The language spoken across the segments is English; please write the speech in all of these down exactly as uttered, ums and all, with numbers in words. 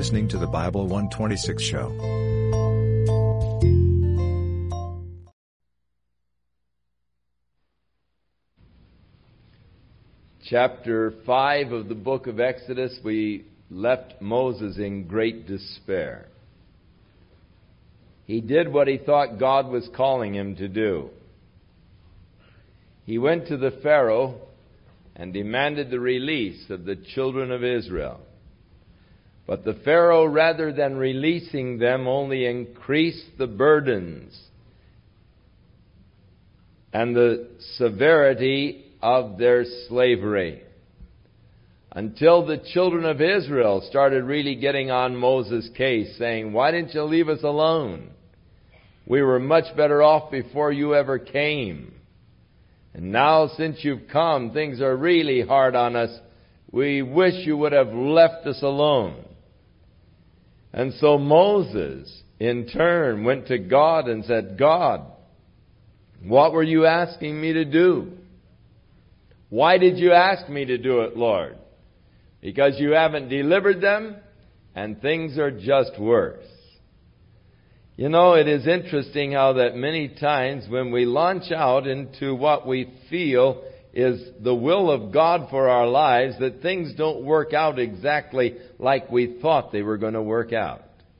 listening to the Bible one twenty-six Show. Chapter five of the book of Exodus, we left Moses in great despair. He did what he thought God was calling him to do. He went to the Pharaoh and demanded the release of the children of Israel. But the Pharaoh, rather than releasing them, only increased the burdens and the severity of their slavery, until the children of Israel started really getting on Moses' case, saying, "Why didn't you leave us alone? We were much better off before you ever came. And now since you've come, things are really hard on us. We wish you would have left us alone." And so Moses, in turn, went to God and said, "God, what were you asking me to do? Why did you ask me to do it, Lord? Because you haven't delivered them, and things are just worse." You know, it is interesting how that many times when we launch out into what we feel is the will of God for our lives, that things don't work out exactly like we thought they were going to work out.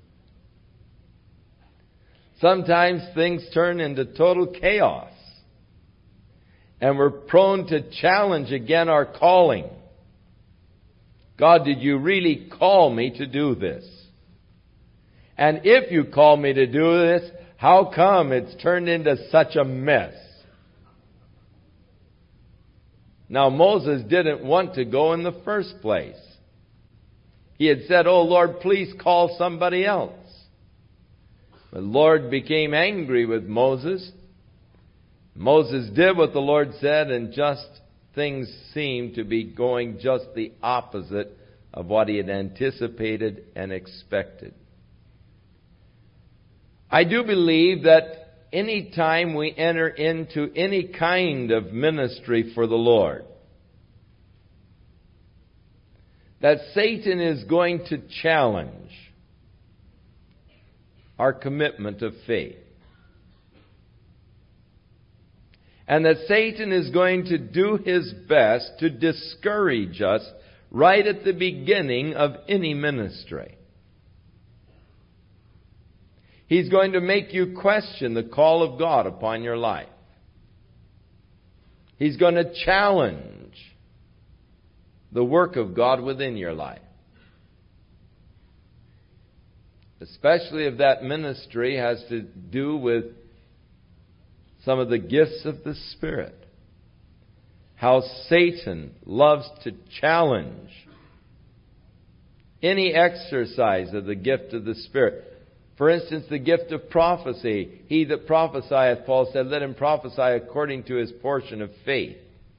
Sometimes things turn into total chaos, and we're prone to challenge again our calling. God, did you really call me to do this? And if you call me to do this, how come it's turned into such a mess? Now, Moses didn't want to go in the first place. He had said, "Oh, Lord, please call somebody else." The Lord became angry with Moses. Moses did what the Lord said, and just things seemed to be going just the opposite of what he had anticipated and expected. I do believe that any time we enter into any kind of ministry for the Lord, that Satan is going to challenge our commitment of faith. And that Satan is going to do his best to discourage us right at the beginning of any ministry. He's going to make you question the call of God upon your life. He's going to challenge the work of God within your life. Especially if that ministry has to do with some of the gifts of the Spirit. How Satan loves to challenge any exercise of the gift of the Spirit. For instance, the gift of prophecy. He that prophesieth, Paul said, let him prophesy according to his portion of faith.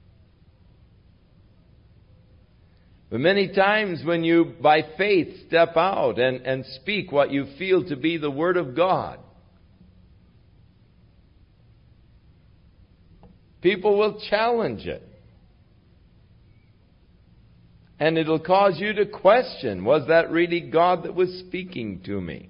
But many times when you, by faith, step out and, and speak what you feel to be the Word of God, people will challenge it. And it'll cause you to question, was that really God that was speaking to me?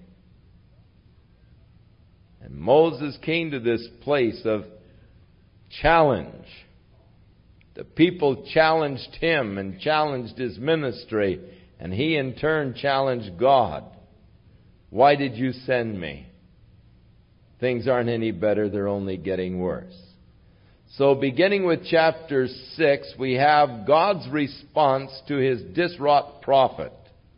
And Moses came to this place of challenge. The people challenged him and challenged his ministry, and he in turn challenged God. Why did you send me? Things aren't any better, they're only getting worse. So beginning with chapter six, we have God's response to his diswrought prophet.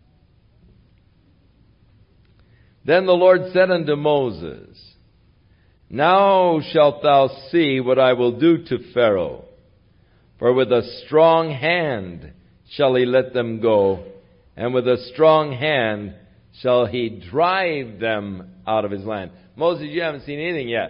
Then the Lord said unto Moses, Now shalt thou see what I will do to Pharaoh, for with a strong hand shall he let them go, and with a strong hand shall he drive them out of his land. Moses, you haven't seen anything yet.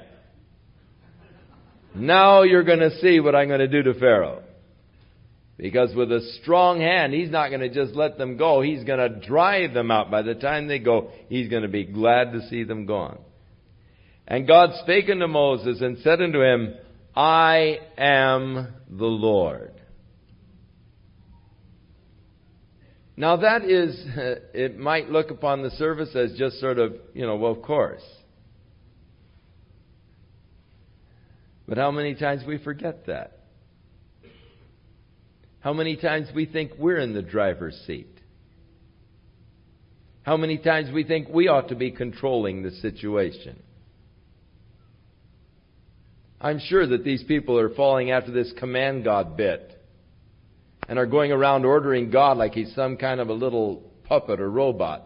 Now you're going to see what I'm going to do to Pharaoh. Because with a strong hand, he's not going to just let them go. He's going to drive them out. By the time they go, he's going to be glad to see them gone. And God spake unto Moses and said unto him, I am the Lord. Now that is, it might look upon the surface as just sort of, you know, well, of course. But how many times we forget that? How many times we think we're in the driver's seat? How many times we think we ought to be controlling the situation? I'm sure that these people are falling after this command God bit and are going around ordering God like He's some kind of a little puppet or robot.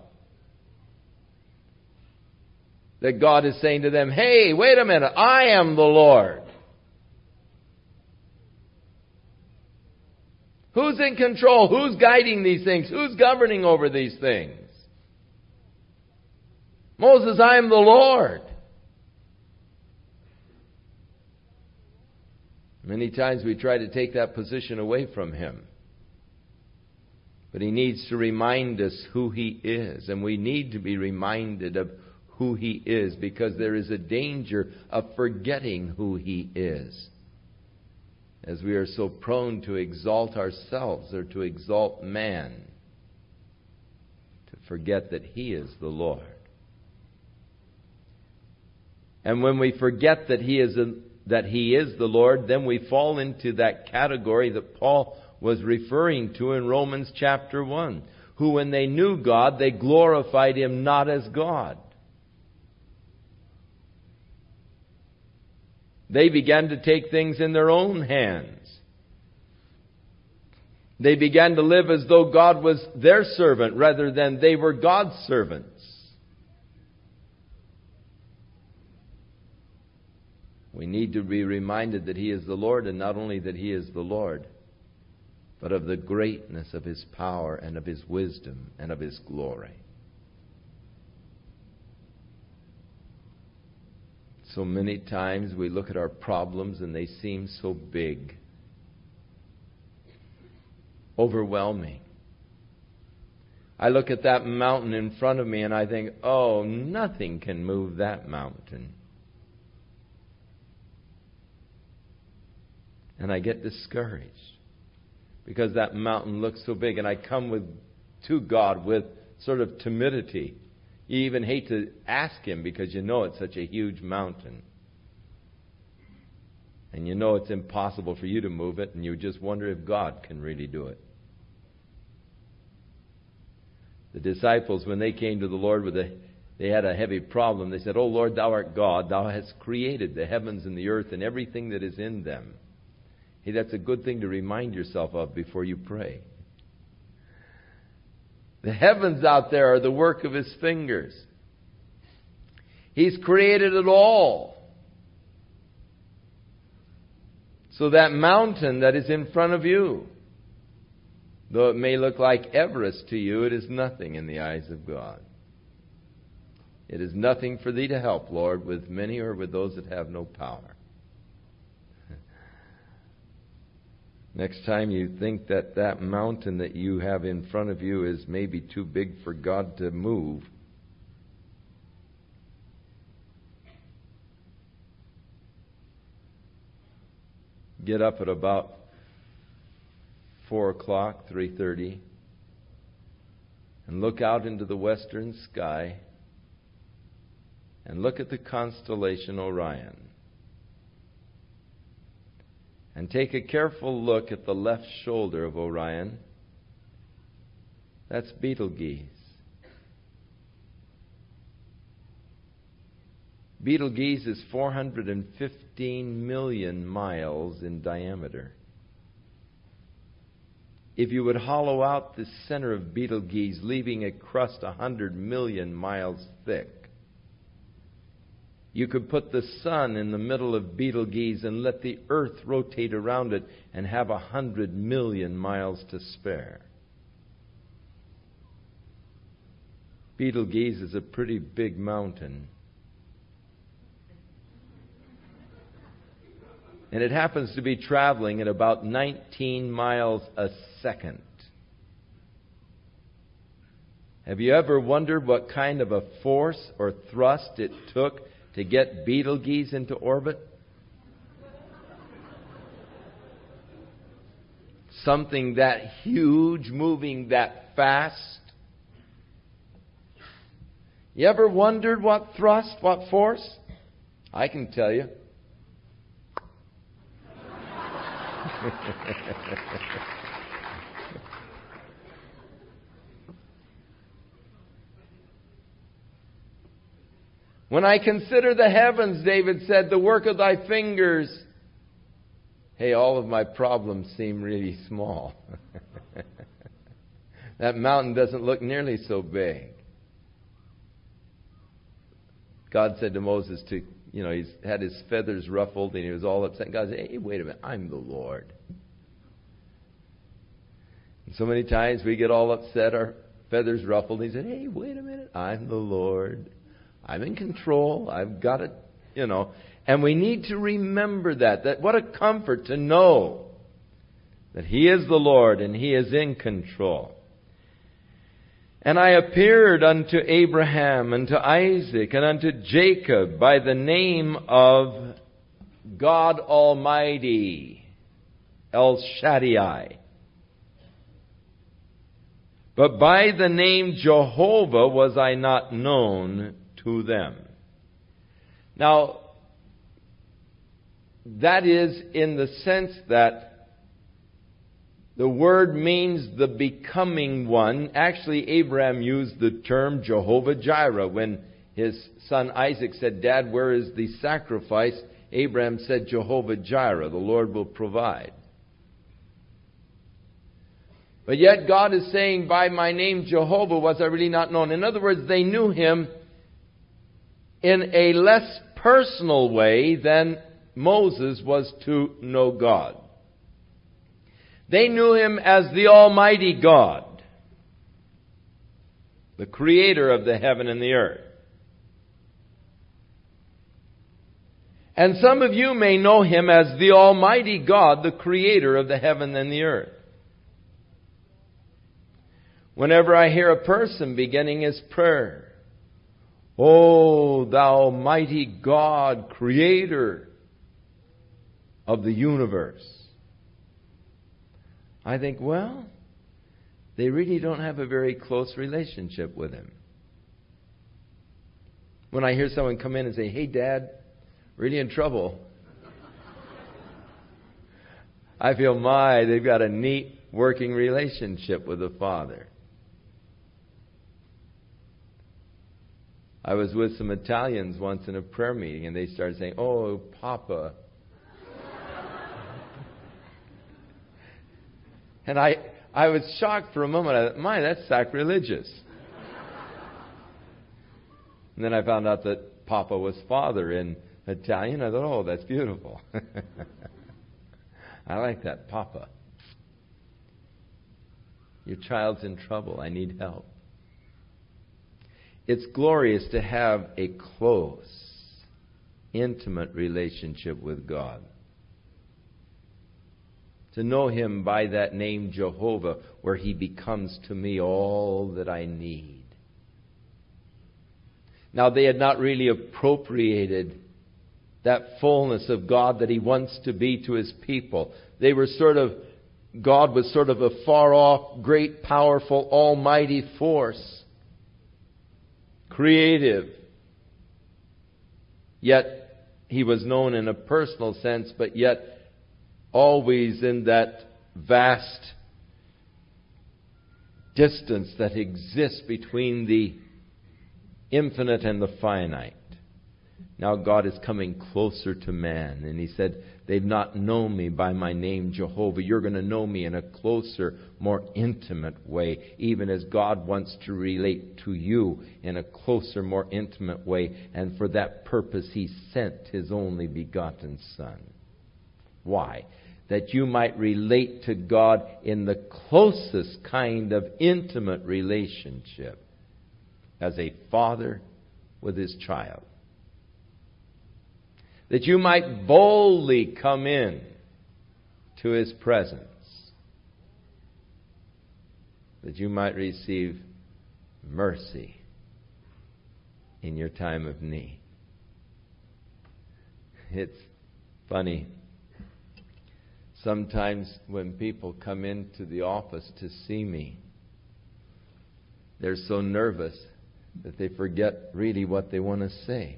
That God is saying to them, hey, wait a minute, I am the Lord. Who's in control? Who's guiding these things? Who's governing over these things? Moses, I am the Lord. Many times we try to take that position away from Him. But He needs to remind us who He is. And we need to be reminded of who He is, because there is a danger of forgetting who He is, as we are so prone to exalt ourselves or to exalt man, to forget that He is the Lord. And when we forget that He is a, that He is the Lord, then we fall into that category that Paul was referring to in Romans chapter one, who when they knew God, they glorified Him not as God. They began to take things in their own hands. They began to live as though God was their servant rather than they were God's servants. We need to be reminded that He is the Lord, and not only that He is the Lord, but of the greatness of His power and of His wisdom and of His glory. So many times we look at our problems and they seem so big, overwhelming. I look at that mountain in front of me and I think, oh, nothing can move that mountain. And I get discouraged because that mountain looks so big, and I come with to God with sort of timidity. You even hate to ask Him because you know it's such a huge mountain. And you know it's impossible for you to move it, and you just wonder if God can really do it. The disciples, when they came to the Lord with a, they had a heavy problem. They said, "O Lord, Thou art God. Thou hast created the heavens and the earth and everything that is in them." Hey, that's a good thing to remind yourself of before you pray. The heavens out there are the work of His fingers. He's created it all. So that mountain that is in front of you, though it may look like Everest to you, it is nothing in the eyes of God. It is nothing for Thee to help, Lord, with many or with those that have no power. Next time you think that that mountain that you have in front of you is maybe too big for God to move, get up at about four o'clock, three thirty, and look out into the western sky and look at the constellation Orion. And take a careful look at the left shoulder of Orion. That's Betelgeuse. Betelgeuse is four hundred fifteen million miles in diameter. If you would hollow out the center of Betelgeuse, leaving a crust one hundred million miles thick, you could put the sun in the middle of Betelgeuse and let the earth rotate around it and have a hundred million miles to spare. Betelgeuse is a pretty big mountain. And it happens to be traveling at about nineteen miles a second. Have you ever wondered what kind of a force or thrust it took to get Betelgeuse into orbit? something that huge moving that fast? You ever wondered what thrust, what force? I can tell you. When I consider the heavens, David said, the work of thy fingers, hey, all of my problems seem really small. That mountain doesn't look nearly so big. God said to Moses to, you know, he's had his feathers ruffled and he was all upset. God said, hey, wait a minute, I'm the Lord. And so many times we get all upset, our feathers ruffled. And he said, hey, wait a minute, I'm the Lord. I'm in control. I've got it, you know. And we need to remember that. That what a comfort to know that He is the Lord and He is in control. And I appeared unto Abraham and to Isaac and unto Jacob by the name of God Almighty, El Shaddai. But by the name Jehovah was I not known to them. Now, that is in the sense that the word means the becoming one. Actually, Abraham used the term Jehovah Jireh. When his son Isaac said, Dad, where is the sacrifice? Abraham said, Jehovah Jireh, the Lord will provide. But yet God is saying, by my name Jehovah was I really not known. In other words, they knew Him in a less personal way than Moses was to know God. They knew Him as the Almighty God, the Creator of the heaven and the earth. And some of you may know Him as the Almighty God, the Creator of the heaven and the earth. Whenever I hear a person beginning his prayer, O thou mighty God, Creator of the universe, I think, well, they really don't have a very close relationship with Him. When I hear someone come in and say, hey, Dad, really in trouble, I feel, my, they've got a neat working relationship with the Father. I was with some Italians once in a prayer meeting, and they started saying, oh, Papa. And I, I was shocked for a moment. I thought, my, that's sacrilegious. And then I found out that Papa was father in Italian. I thought, oh, that's beautiful. I like that, Papa. Your child's in trouble. I need help. It's glorious to have a close, intimate relationship with God. To know Him by that name Jehovah, where He becomes to me all that I need. Now, they had not really appropriated that fullness of God that He wants to be to His people. They were sort of, God was sort of a far-off, great, powerful, almighty force. Creative. Yet He was known in a personal sense, but yet always in that vast distance that exists between the infinite and the finite. Now God is coming closer to man, and He said, they've not known me by my name Jehovah. You're going to know me in a closer, more intimate way, even as God wants to relate to you in a closer, more intimate way. And for that purpose He sent His only begotten Son. Why? That you might relate to God in the closest kind of intimate relationship as a father with his child. That you might boldly come in to His presence. That you might receive mercy in your time of need. It's funny. Sometimes when people come into the office to see me, they're so nervous that they forget really what they want to say.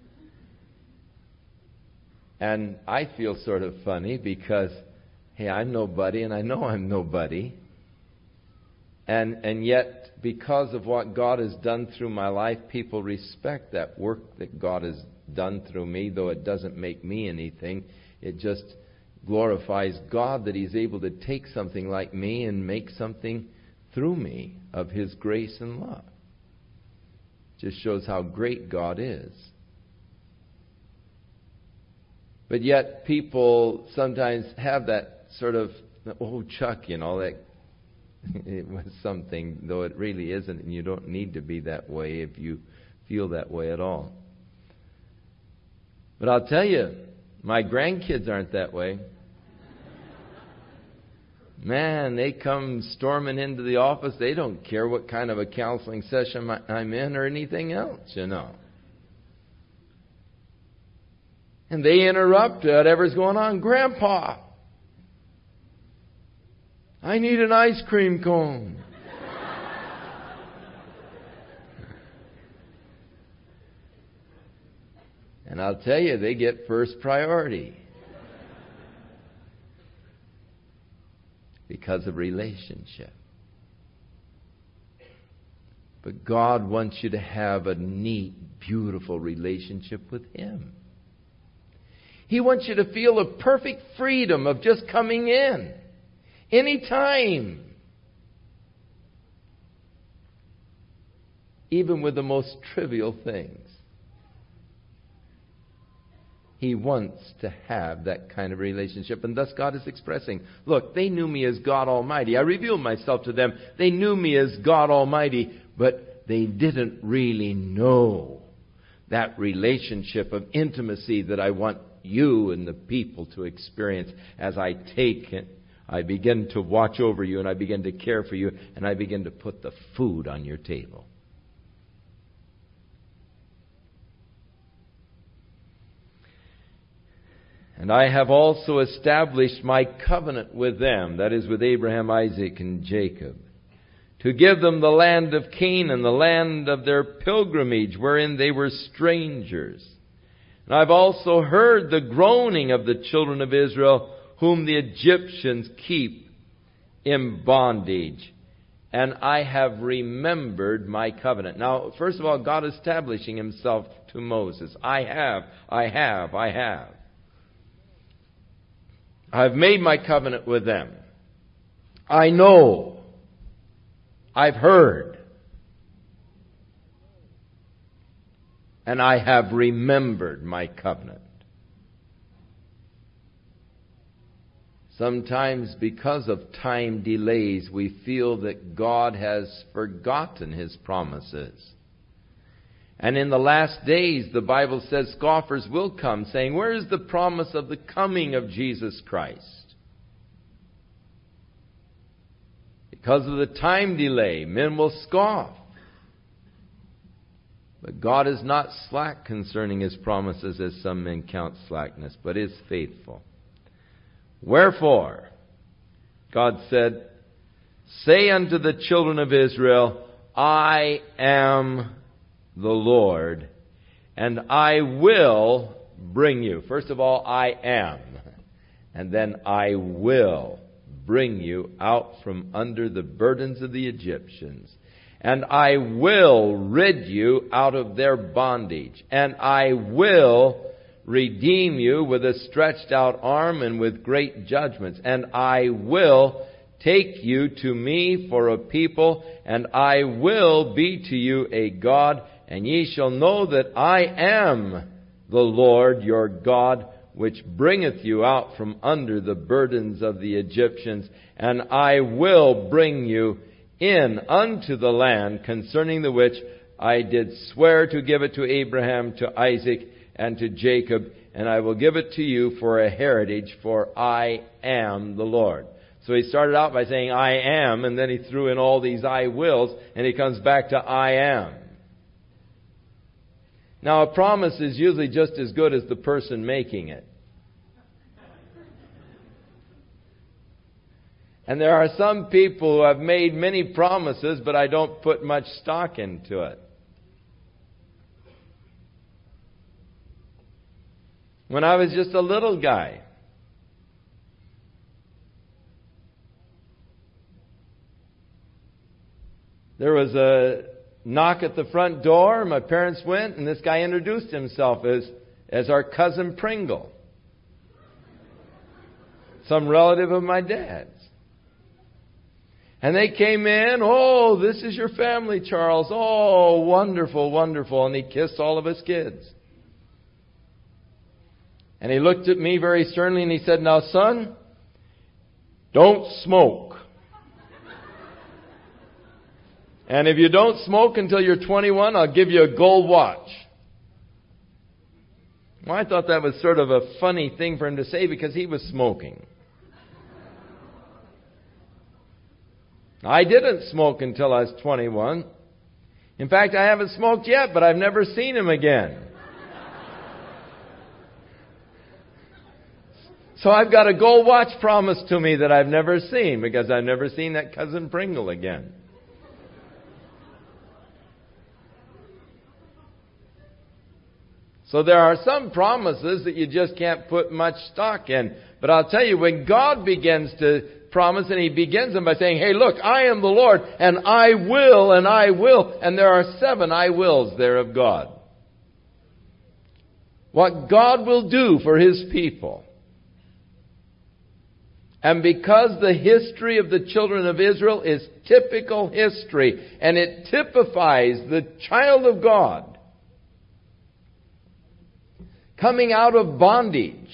And I feel sort of funny because, hey, I'm nobody and I know I'm nobody. And and yet, because of what God has done through my life, people respect that work that God has done through me, though it doesn't make me anything. It just glorifies God that He's able to take something like me and make something through me of His grace and love. Just shows how great God is. But yet people sometimes have that sort of, oh, Chuck, you know, that it was something, though it really isn't, and you don't need to be that way if you feel that way at all. But I'll tell you, my grandkids aren't that way. Man, they come storming into the office. They don't care what kind of a counseling session I'm in or anything else, you know. And they interrupt whatever's going on. Grandpa, I need an ice cream cone. And I'll tell you, they get first priority. Because of relationship. But God wants you to have a neat, beautiful relationship with Him. He wants you to feel a perfect freedom of just coming in. Anytime. Even with the most trivial things. He wants to have that kind of relationship. And thus God is expressing, look, they knew me as God Almighty. I revealed myself to them. They knew me as God Almighty, but they didn't really know that relationship of intimacy that I want you and the people to experience as I take it. I begin to watch over you and I begin to care for you and I begin to put the food on your table. And I have also established my covenant with them, that is with Abraham, Isaac, and Jacob, to give them the land of Canaan, the land of their pilgrimage, wherein they were strangers. And I've also heard the groaning of the children of Israel, whom the Egyptians keep in bondage. And I have remembered my covenant. Now, first of all, God establishing Himself to Moses. I have, I have, I have. I've made my covenant with them. I know. I've heard. And I have remembered my covenant. Sometimes because of time delays, we feel that God has forgotten His promises. And in the last days, the Bible says scoffers will come, saying, where is the promise of the coming of Jesus Christ? Because of the time delay, men will scoff. But God is not slack concerning His promises, as some men count slackness, but is faithful. Wherefore, God said, say unto the children of Israel, I am the Lord, and I will bring you. First of all, I am. And then I will bring you out from under the burdens of the Egyptians. And I will rid you out of their bondage. And I will redeem you with a stretched out arm and with great judgments. And I will take you to me for a people, and I will be to you a God. And ye shall know that I am the Lord your God, which bringeth you out from under the burdens of the Egyptians. And I will bring you in unto the land concerning the which I did swear to give it to Abraham, to Isaac, and to Jacob. And I will give it to you for a heritage, for I am the Lord. So he started out by saying, I am, and then he threw in all these I wills, and he comes back to I am. Now, a promise is usually just as good as the person making it. And there are some people who have made many promises, but I don't put much stock into it. When I was just a little guy, there was a knock at the front door. My parents went, and this guy introduced himself as, as our cousin Pringle, some relative of my dad's. And they came in. "Oh, this is your family, Charles. Oh, wonderful, wonderful." And he kissed all of his kids. And he looked at me very sternly and he said, "Now, son, don't smoke. And if you don't smoke until you're twenty-one, I'll give you a gold watch." Well, I thought that was sort of a funny thing for him to say because he was smoking. I didn't smoke until I was twenty-one. In fact, I haven't smoked yet, but I've never seen him again. So I've got a gold watch promised to me that I've never seen because I've never seen that cousin Pringle again. So there are some promises that you just can't put much stock in. But I'll tell you, when God begins to promise, and He begins them by saying, "Hey, look, I am the Lord, and I will, and I will." And there are seven I wills there of God. What God will do for His people. And because the history of the children of Israel is typical history, and it typifies the child of God coming out of bondage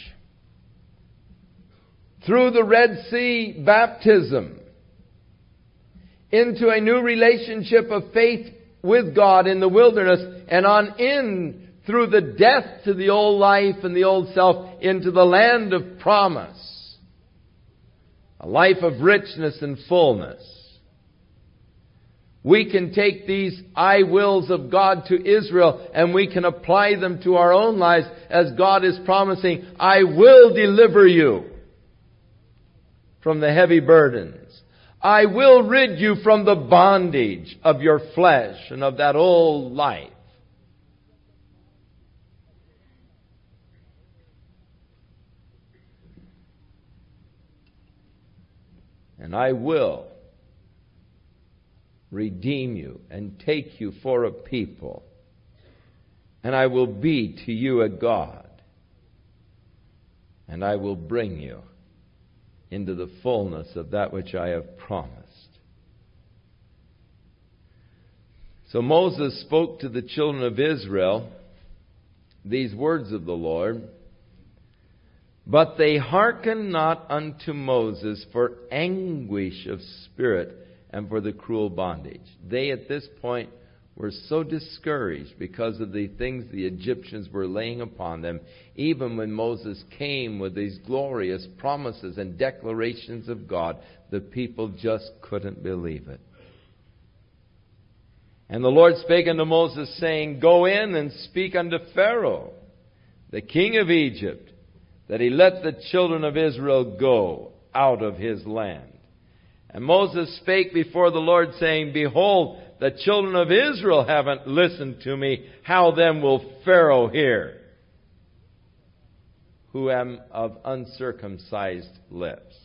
through the Red Sea baptism into a new relationship of faith with God in the wilderness, and on in through the death to the old life and the old self into the land of promise. A life of richness and fullness. We can take these I wills of God to Israel and we can apply them to our own lives as God is promising, "I will deliver you from the heavy burdens. I will rid you from the bondage of your flesh and of that old life." "And I will redeem you and take you for a people. And I will be to you a God. And I will bring you into the fullness of that which I have promised." So Moses spoke to the children of Israel these words of the Lord. "But they hearkened not unto Moses for anguish of spirit and for the cruel bondage." They at this point were so discouraged because of the things the Egyptians were laying upon them. Even when Moses came with these glorious promises and declarations of God, the people just couldn't believe it. "And the Lord spake unto Moses, saying, Go in and speak unto Pharaoh, the king of Egypt, that he let the children of Israel go out of his land. And Moses spake before the Lord, saying, Behold, the children of Israel haven't listened to me. How then will Pharaoh hear, who am of uncircumcised lips?"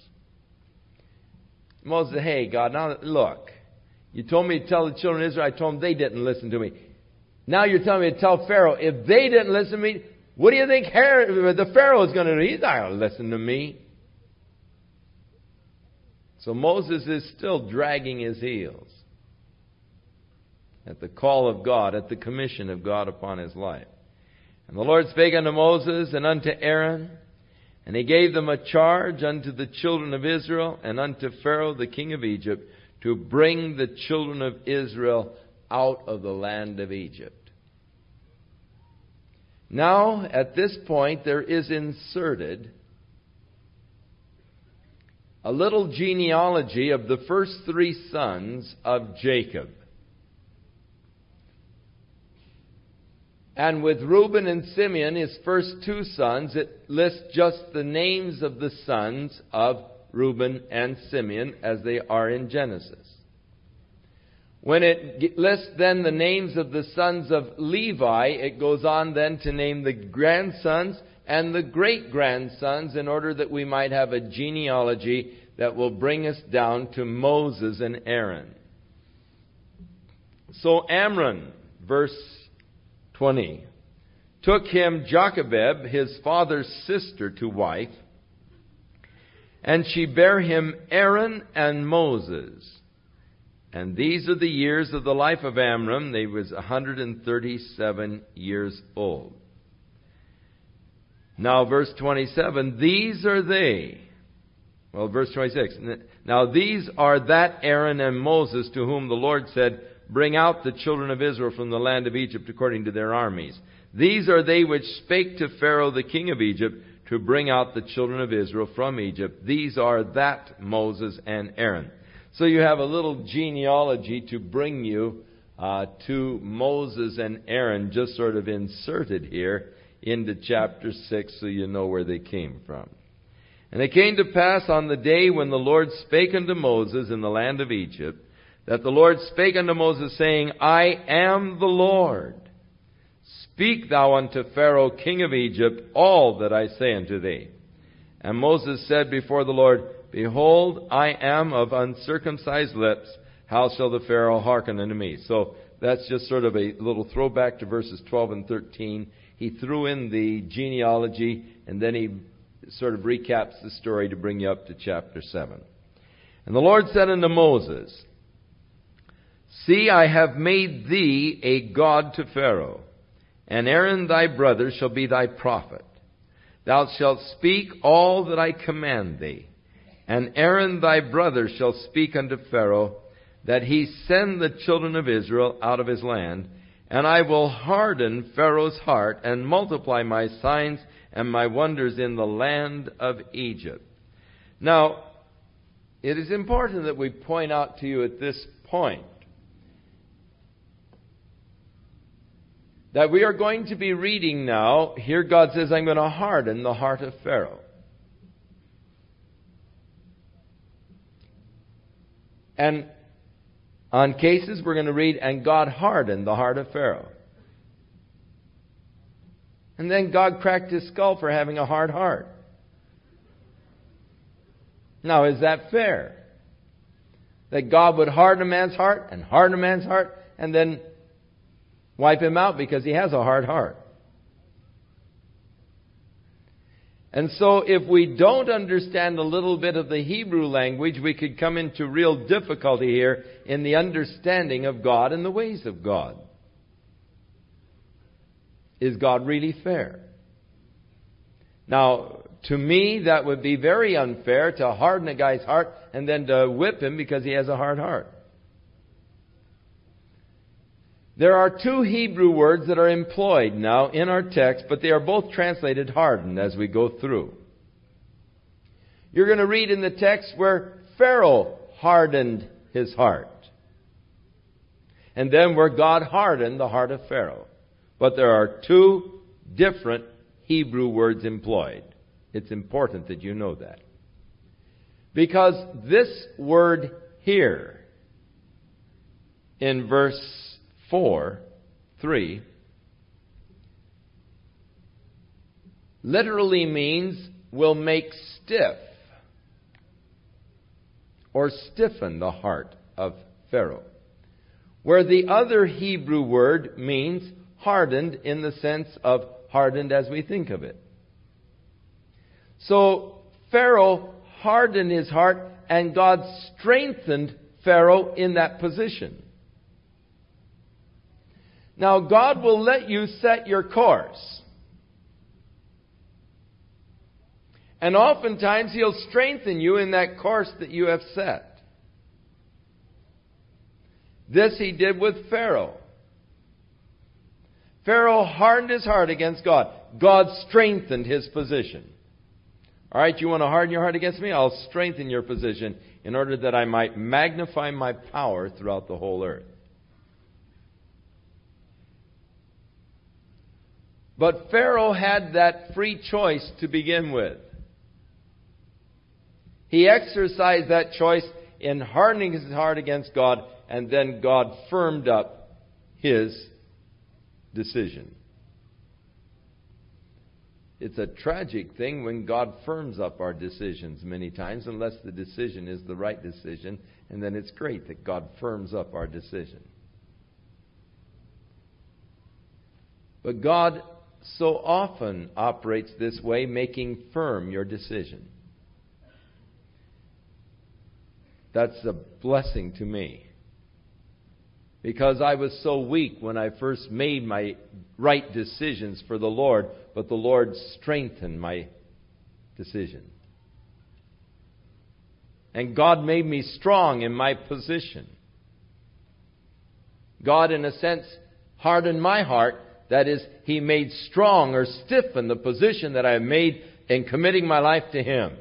Moses said, "Hey, God, now look, you told me to tell the children of Israel. I told them they didn't listen to me. Now you're telling me to tell Pharaoh. If they didn't listen to me, what do you think the Pharaoh is going to do? He's not going to listen to me." So Moses is still dragging his heels at the call of God, at the commission of God upon his life. "And the Lord spake unto Moses and unto Aaron, and he gave them a charge unto the children of Israel and unto Pharaoh the king of Egypt to bring the children of Israel out of the land of Egypt." Now, at this point, there is inserted a little genealogy of the first three sons of Jacob. And with Reuben and Simeon, his first two sons, it lists just the names of the sons of Reuben, and Simeon, as they are in Genesis. When it lists then the names of the sons of Levi, it goes on then to name the grandsons and the great-grandsons in order that we might have a genealogy that will bring us down to Moses and Aaron. So Amram, verse twenty, took him Jochebed, his father's sister, to wife, and she bare him Aaron and Moses. And these are the years of the life of Amram. They was one hundred thirty-seven years old. Now, verse twenty-seven, these are they. Well, verse twenty-six. Now, these are that Aaron and Moses to whom the Lord said, bring out the children of Israel from the land of Egypt according to their armies. These are they which spake to Pharaoh the king of Egypt to bring out the children of Israel from Egypt. These are that Moses and Aaron. So you have a little genealogy to bring you uh, to Moses and Aaron, just sort of inserted here into chapter six so you know where they came from. And it came to pass on the day when the Lord spake unto Moses in the land of Egypt, that the Lord spake unto Moses, saying, I am the Lord. Speak thou unto Pharaoh king of Egypt all that I say unto thee. And Moses said before the Lord, behold, I am of uncircumcised lips. How shall the Pharaoh hearken unto me? So that's just sort of a little throwback to verses twelve and thirteen. He threw in the genealogy, and then he sort of recaps the story to bring you up to chapter seven. And the Lord said unto Moses, see, I have made thee a god to Pharaoh, and Aaron thy brother shall be thy prophet. Thou shalt speak all that I command thee. And Aaron thy brother shall speak unto Pharaoh, that he send the children of Israel out of his land. And I will harden Pharaoh's heart, and multiply my signs and my wonders in the land of Egypt. Now, it is important that we point out to you at this point that we are going to be reading now, here God says, I'm going to harden the heart of Pharaoh. And on cases, we're going to read, and God hardened the heart of Pharaoh. And then God cracked his skull for having a hard heart. Now, is that fair? That God would harden a man's heart and harden a man's heart and then wipe him out because he has a hard heart? And so if we don't understand a little bit of the Hebrew language, we could come into real difficulty here in the understanding of God and the ways of God. Is God really fair? Now, to me, that would be very unfair to harden a guy's heart and then to whip him because he has a hard heart. There are two Hebrew words that are employed now in our text, but they are both translated hardened as we go through. You're going to read in the text where Pharaoh hardened his heart. And then where God hardened the heart of Pharaoh. But there are two different Hebrew words employed. It's important that you know that. Because this word here in verse four, three, literally means will make stiff or stiffen the heart of Pharaoh. Where the other Hebrew word means hardened in the sense of hardened as we think of it. So Pharaoh hardened his heart, and God strengthened Pharaoh in that position. Now, God will let you set your course. And oftentimes, He'll strengthen you in that course that you have set. This He did with Pharaoh. Pharaoh hardened his heart against God. God strengthened his position. All right, you want to harden your heart against me? I'll strengthen your position in order that I might magnify my power throughout the whole earth. But Pharaoh had that free choice to begin with. He exercised that choice in hardening his heart against God, and then God firmed up his decision. It's a tragic thing when God firms up our decisions many times, unless the decision is the right decision, and then it's great that God firms up our decision. But God so often operates this way, making firm your decision. That's a blessing to me. Because I was so weak when I first made my right decisions for the Lord, but the Lord strengthened my decision. And God made me strong in my position. God, in a sense, hardened my heart. That is, He made strong or stiffened the position that I made in committing my life to Him.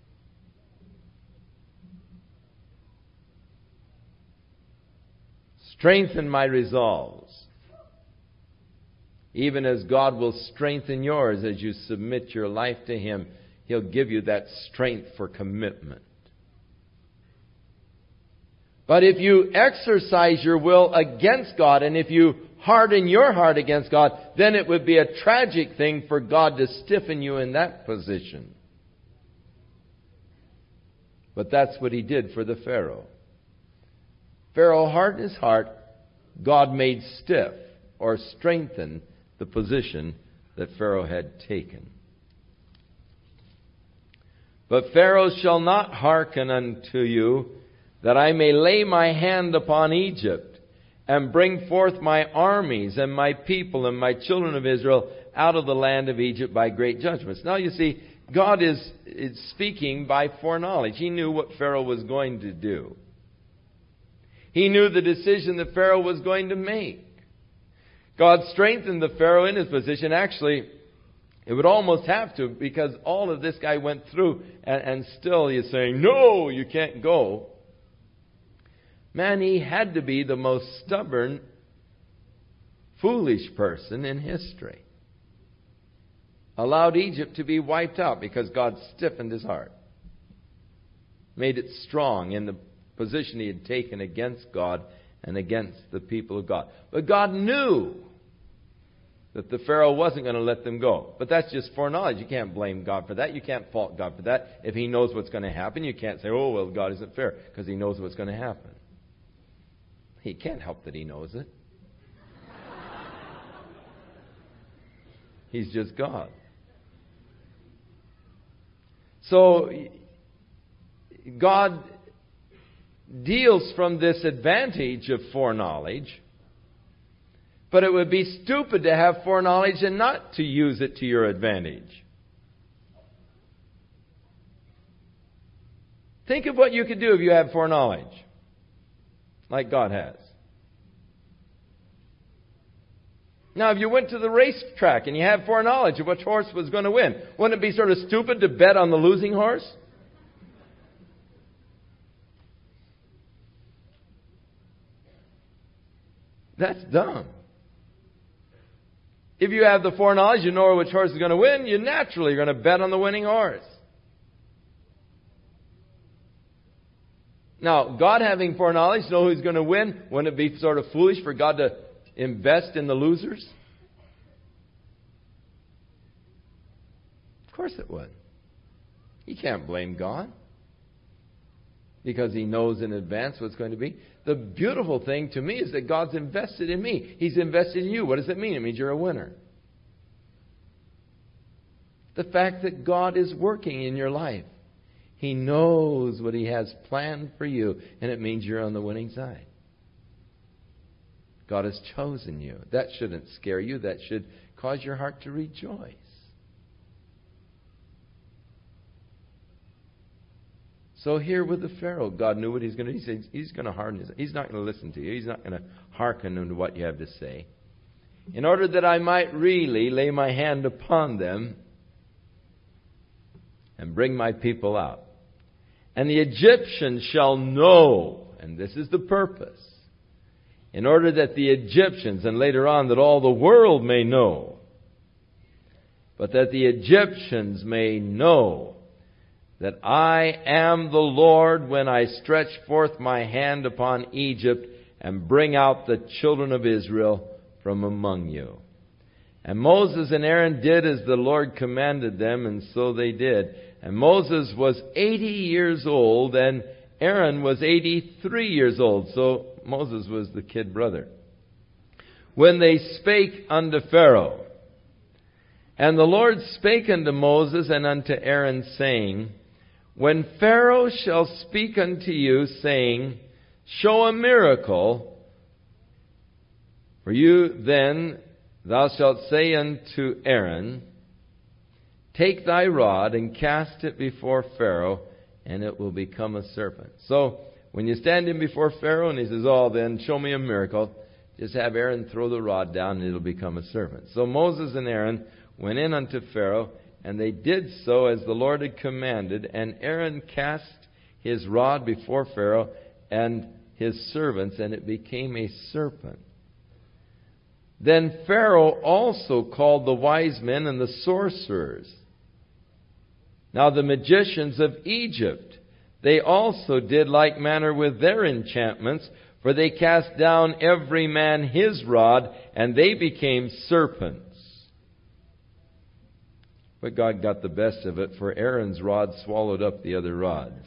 Strengthen my resolves. Even as God will strengthen yours as you submit your life to Him, He'll give you that strength for commitment. But if you exercise your will against God, and if you harden your heart against God, then it would be a tragic thing for God to stiffen you in that position. But that's what He did for the Pharaoh. Pharaoh hardened his heart. God made stiff or strengthened the position that Pharaoh had taken. But Pharaoh shall not hearken unto you, that I may lay my hand upon Egypt, and bring forth my armies and my people and my children of Israel out of the land of Egypt by great judgments. Now you see, God is, is speaking by foreknowledge. He knew what Pharaoh was going to do. He knew the decision that Pharaoh was going to make. God strengthened the Pharaoh in his position. Actually, it would almost have to, because all of this guy went through, and, and still he's saying, no, you can't go. Man, he had to be the most stubborn, foolish person in history. Allowed Egypt to be wiped out because God stiffened his heart. Made it strong in the position he had taken against God and against the people of God. But God knew that the Pharaoh wasn't going to let them go. But that's just foreknowledge. You can't blame God for that. You can't fault God for that. If He knows what's going to happen, you can't say, oh, well, God isn't fair, because He knows what's going to happen. He can't help that He knows it. He's just God. So, God deals from this advantage of foreknowledge, but it would be stupid to have foreknowledge and not to use it to your advantage. Think of what you could do if you had foreknowledge, like God has. Now, if you went to the racetrack and you had foreknowledge of which horse was going to win, wouldn't it be sort of stupid to bet on the losing horse? That's dumb. If you have the foreknowledge, you know which horse is going to win, you naturally are going to bet on the winning horse. Now, God having foreknowledge, know who's going to win, wouldn't it be sort of foolish for God to invest in the losers? Of course it would. You can't blame God, because He knows in advance what's going to be. The beautiful thing to me is that God's invested in me. He's invested in you. What does it mean? It means you're a winner. The fact that God is working in your life. He knows what He has planned for you, and it means you're on the winning side. God has chosen you. That shouldn't scare you. That should cause your heart to rejoice. So here with the Pharaoh, God knew what He's going to do. He said, He's going to harden his. He's not going to listen to you. He's not going to hearken unto what you have to say. In order that I might really lay my hand upon them and bring my people out. And the Egyptians shall know, and this is the purpose, in order that the Egyptians, and later on that all the world may know, but that the Egyptians may know that I am the Lord when I stretch forth my hand upon Egypt and bring out the children of Israel from among you. And Moses and Aaron did as the Lord commanded them, and so they did. And Moses was eighty years old, and Aaron was eighty-three years old. So Moses was the kid brother. When they spake unto Pharaoh, and the Lord spake unto Moses and unto Aaron, saying, When Pharaoh shall speak unto you, saying, Show a miracle, for you then thou shalt say unto Aaron, Take thy rod and cast it before Pharaoh, and it will become a serpent. So, when you stand in before Pharaoh and he says, Oh, then show me a miracle, just have Aaron throw the rod down and it'll become a serpent. So Moses and Aaron went in unto Pharaoh, and they did so as the Lord had commanded, and Aaron cast his rod before Pharaoh and his servants, and it became a serpent. Then Pharaoh also called the wise men and the sorcerers. Now the magicians of Egypt, they also did like manner with their enchantments, for they cast down every man his rod, and they became serpents. But God got the best of it, for Aaron's rod swallowed up the other rods.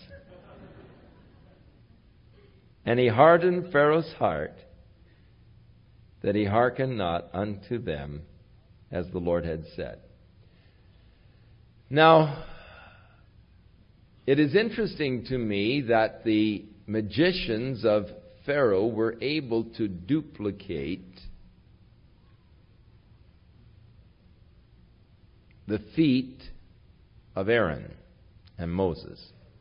And he hardened Pharaoh's heart, that he hearkened not unto them, as the Lord had said. Now, it is interesting to me that the magicians of Pharaoh were able to duplicate the feet of Aaron and Moses.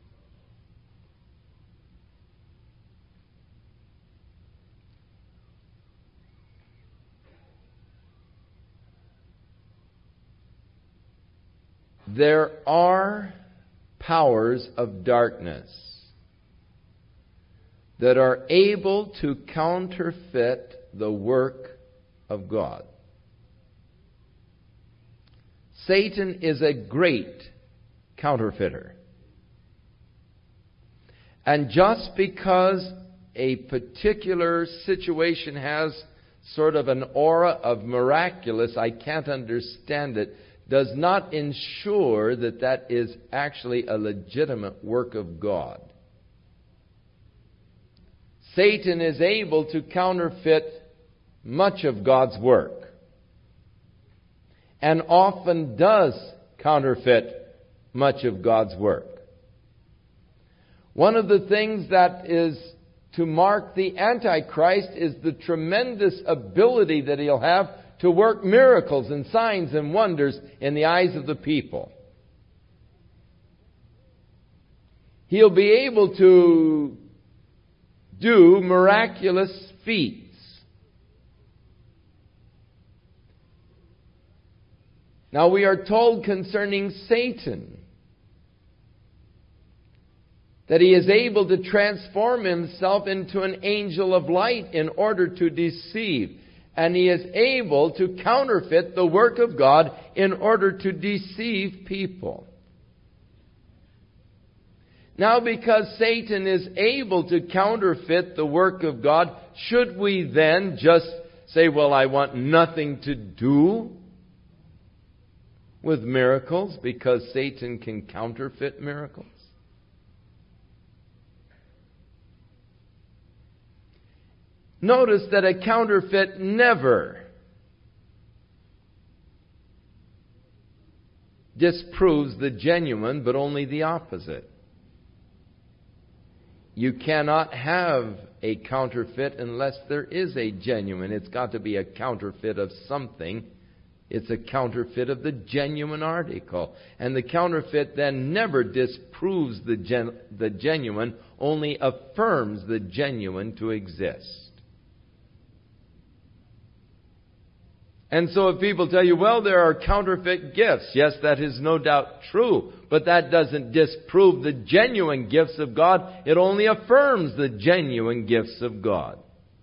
There are powers of darkness that are able to counterfeit the work of God. Satan is a great counterfeiter. And just because a particular situation has sort of an aura of miraculous, I can't understand it, does not ensure that that is actually a legitimate work of God. Satan is able to counterfeit much of God's work, and often does counterfeit much of God's work. One of the things that is to mark the Antichrist is the tremendous ability that he'll have to work miracles and signs and wonders in the eyes of the people. He'll be able to do miraculous feats. Now we are told concerning Satan that he is able to transform himself into an angel of light in order to deceive. And he is able to counterfeit the work of God in order to deceive people. Now, because Satan is able to counterfeit the work of God, should we then just say, well, I want nothing to do with miracles because Satan can counterfeit miracles? Notice that a counterfeit never disproves the genuine, but only the opposite. You cannot have a counterfeit unless there is a genuine. It's got to be a counterfeit of something. It's a counterfeit of the genuine article. And the counterfeit then never disproves the, gen- the genuine, only affirms the genuine to exist. And so if people tell you, well, there are counterfeit gifts, yes, that is no doubt true, but that doesn't disprove the genuine gifts of God. It only affirms the genuine gifts of God.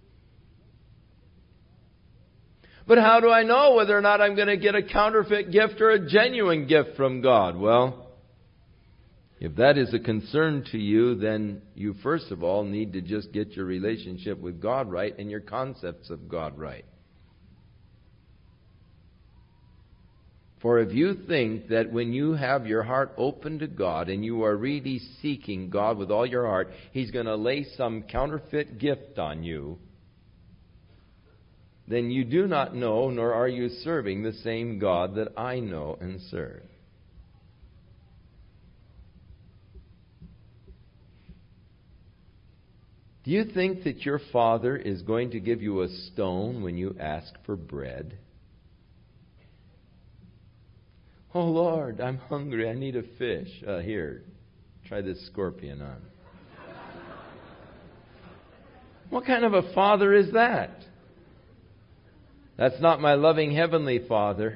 But how do I know whether or not I'm going to get a counterfeit gift or a genuine gift from God? Well, If that is a concern to you, then you first of all need to just get your relationship with God right and your concepts of God right. For if you think that when you have your heart open to God and you are really seeking God with all your heart, He's going to lay some counterfeit gift on you, then you do not know, nor are you serving the same God that I know and serve. Do you think that your Father is going to give you a stone when you ask for bread? Oh, Lord, I'm hungry. I need a fish. Uh, here, try this scorpion on. What kind of a Father is that? That's not my loving Heavenly Father.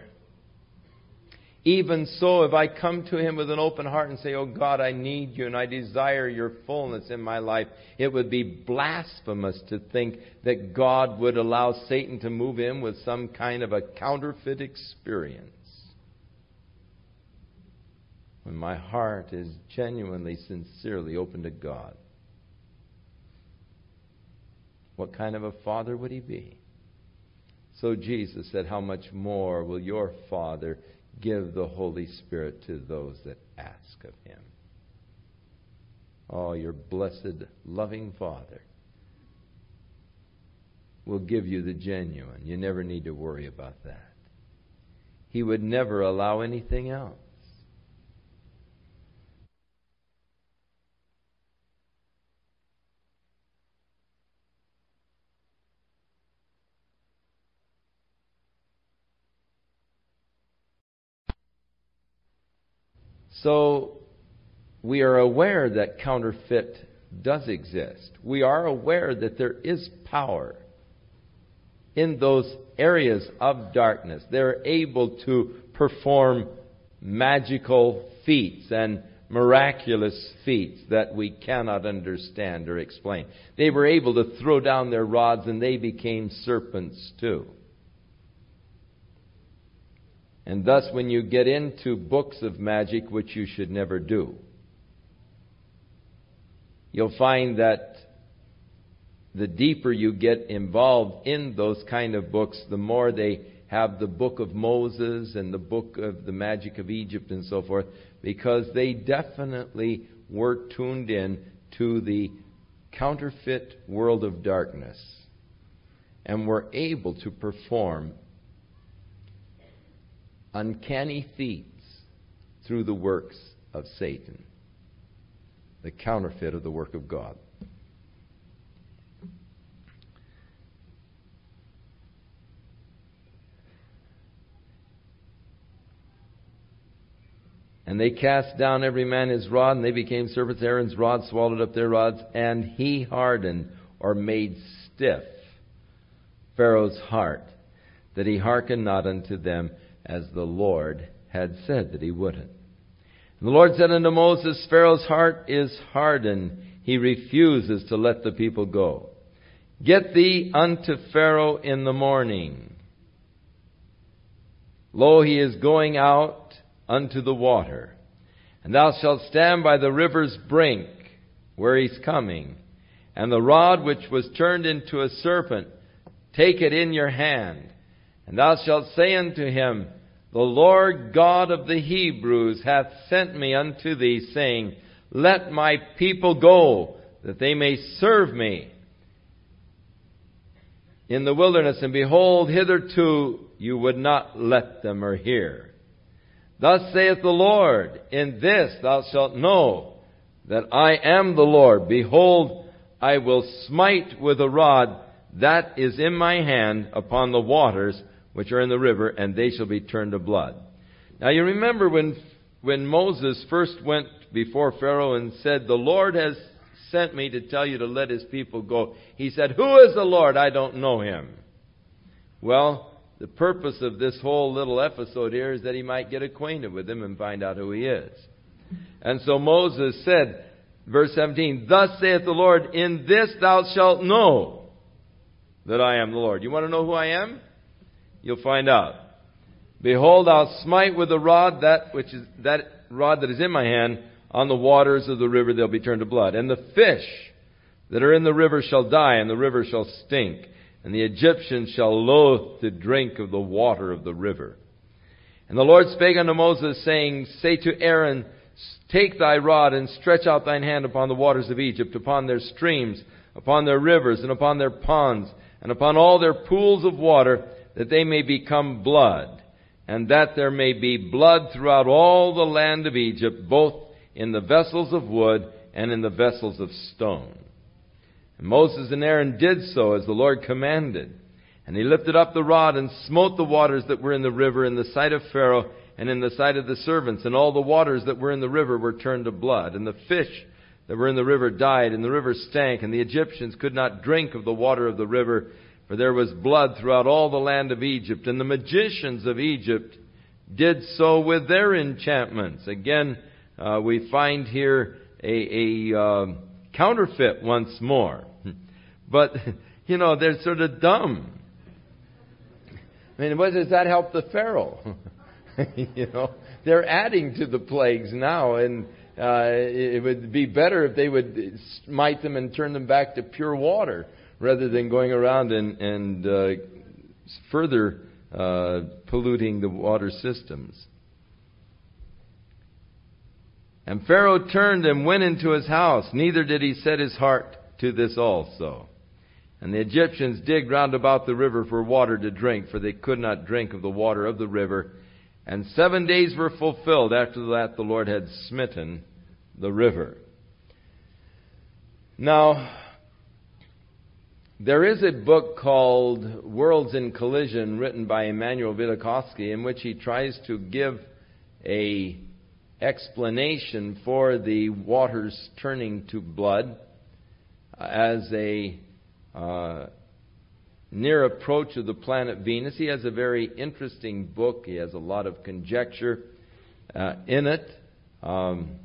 Even so, if I come to Him with an open heart and say, oh God, I need You and I desire Your fullness in my life, it would be blasphemous to think that God would allow Satan to move in with some kind of a counterfeit experience. When my heart is genuinely, sincerely open to God, what kind of a Father would He be? So Jesus said, how much more will your Father give the Holy Spirit to those that ask of Him? Oh, your blessed, loving Father will give you the genuine. You never need to worry about that. He would never allow anything else. So, we are aware that counterfeit does exist. We are aware that there is power in those areas of darkness. They're able to perform magical feats and miraculous feats that we cannot understand or explain. They were able to throw down their rods and they became serpents too. And thus, when you get into books of magic, which you should never do, you'll find that the deeper you get involved in those kind of books, the more they have the book of Moses and the book of the magic of Egypt and so forth, because they definitely were tuned in to the counterfeit world of darkness and were able to perform uncanny feats through the works of Satan, the counterfeit of the work of God. And they cast down every man his rod, and they became serpents. Aaron's rod swallowed up their rods, and he hardened or made stiff Pharaoh's heart, that he hearkened not unto them, as the Lord had said that He wouldn't. And the Lord said unto Moses, Pharaoh's heart is hardened. He refuses to let the people go. Get thee unto Pharaoh in the morning. Lo, he is going out unto the water. And thou shalt stand by the river's brink, where he's coming. And the rod which was turned into a serpent, take it in your hand. And thou shalt say unto him, the Lord God of the Hebrews hath sent me unto thee, saying, let my people go, that they may serve me in the wilderness. And behold, hitherto you would not let them or hear. Thus saith the Lord, in this thou shalt know that I am the Lord. Behold, I will smite with a rod that is in my hand upon the waters which are in the river, and they shall be turned to blood. Now you remember when when Moses first went before Pharaoh and said, the Lord has sent me to tell you to let His people go. He said, who is the Lord? I don't know Him. Well, the purpose of this whole little episode here is that he might get acquainted with Him and find out who He is. And so Moses said, verse seventeen, thus saith the Lord, in this thou shalt know that I am the Lord. You want to know who I am? You'll find out. Behold, I'll smite with the rod that which is that rod that is in my hand on the waters of the river, they'll be turned to blood. And the fish that are in the river shall die, and the river shall stink. And the Egyptians shall loathe to drink of the water of the river. And the Lord spake unto Moses, saying, Say to Aaron, Take thy rod, and stretch out thine hand upon the waters of Egypt, upon their streams, upon their rivers, and upon their ponds, and upon all their pools of water, that they may become blood, and that there may be blood throughout all the land of Egypt, both in the vessels of wood and in the vessels of stone. And Moses and Aaron did so as the Lord commanded. And he lifted up the rod and smote the waters that were in the river in the sight of Pharaoh and in the sight of the servants. And all the waters that were in the river were turned to blood. And the fish that were in the river died, and the river stank. And the Egyptians could not drink of the water of the river, for there was blood throughout all the land of Egypt. And the magicians of Egypt did so with their enchantments. Again, uh, we find here a, a uh, counterfeit once more. But, you know, they're sort of dumb. I mean, what does that help the Pharaoh? You know, they're adding to the plagues now, and uh, it would be better if they would smite them and turn them back to pure water, rather than going around and, and uh, further uh, polluting the water systems. And Pharaoh turned and went into his house, neither did he set his heart to this also. And the Egyptians digged round about the river for water to drink, for they could not drink of the water of the river. And seven days were fulfilled. After that, the Lord had smitten the river. Now, there is a book called Worlds in Collision, written by Emanuel Velikovsky, in which he tries to give a explanation for the waters turning to blood as a uh, near approach of the planet Venus. He has a very interesting book. He has a lot of conjecture uh, in it. Um,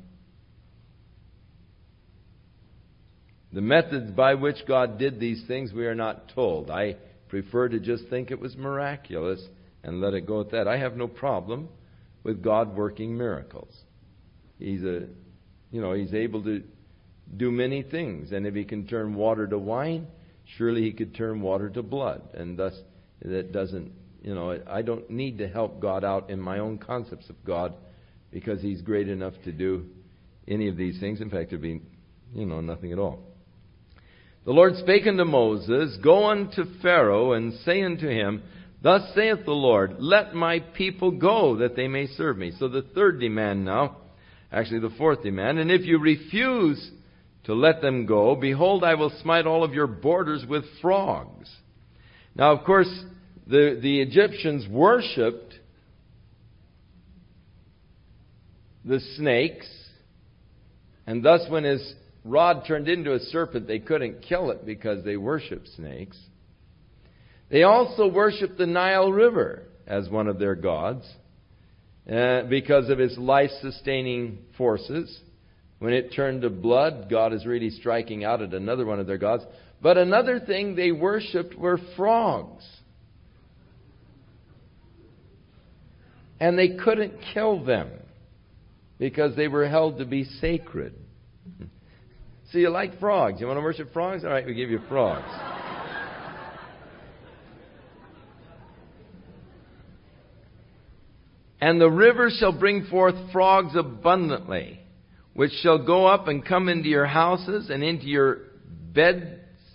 the methods by which God did these things, we are not told. I prefer to just think it was miraculous and let it go at that. I have no problem with God working miracles. He's a, you know, He's able to do many things, and if He can turn water to wine, surely He could turn water to blood. And thus, that doesn't, you know, I don't need to help God out in my own concepts of God, because He's great enough to do any of these things. In fact, it'd be, you know, nothing at all. The Lord spake unto Moses, Go unto Pharaoh, and say unto him, Thus saith the Lord, Let my people go, that they may serve me. So the third demand now, actually the fourth demand, and if you refuse to let them go, behold, I will smite all of your borders with frogs. Now, of course, the, the Egyptians worshipped the snakes, and thus when his rod turned into a serpent, they couldn't kill it because they worshipped snakes. They also worshipped the Nile River as one of their gods uh, because of its life-sustaining forces. When it turned to blood, God is really striking out at another one of their gods. But another thing they worshipped were frogs. And they couldn't kill them because they were held to be sacred. So you like frogs? You want to worship frogs? All right, we give you frogs. And the river shall bring forth frogs abundantly, which shall go up and come into your houses and into your beds,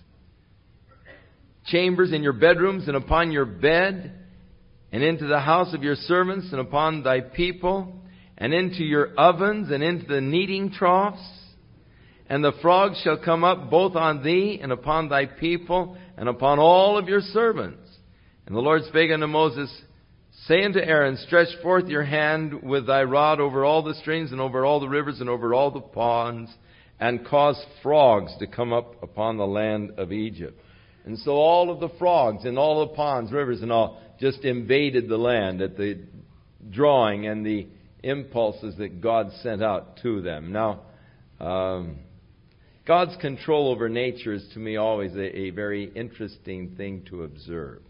chambers, in your bedrooms, and upon your bed, and into the house of your servants, and upon thy people, and into your ovens, and into the kneading troughs. And the frogs shall come up both on thee, and upon thy people, and upon all of your servants. And the Lord spake unto Moses, Say unto Aaron, Stretch forth your hand with thy rod over all the streams, and over all the rivers, and over all the ponds, and cause frogs to come up upon the land of Egypt. And so all of the frogs and all the ponds, rivers, and all just invaded the land at the drawing and the impulses that God sent out to them. Now, um, God's control over nature is to me always a, a very interesting thing to observe.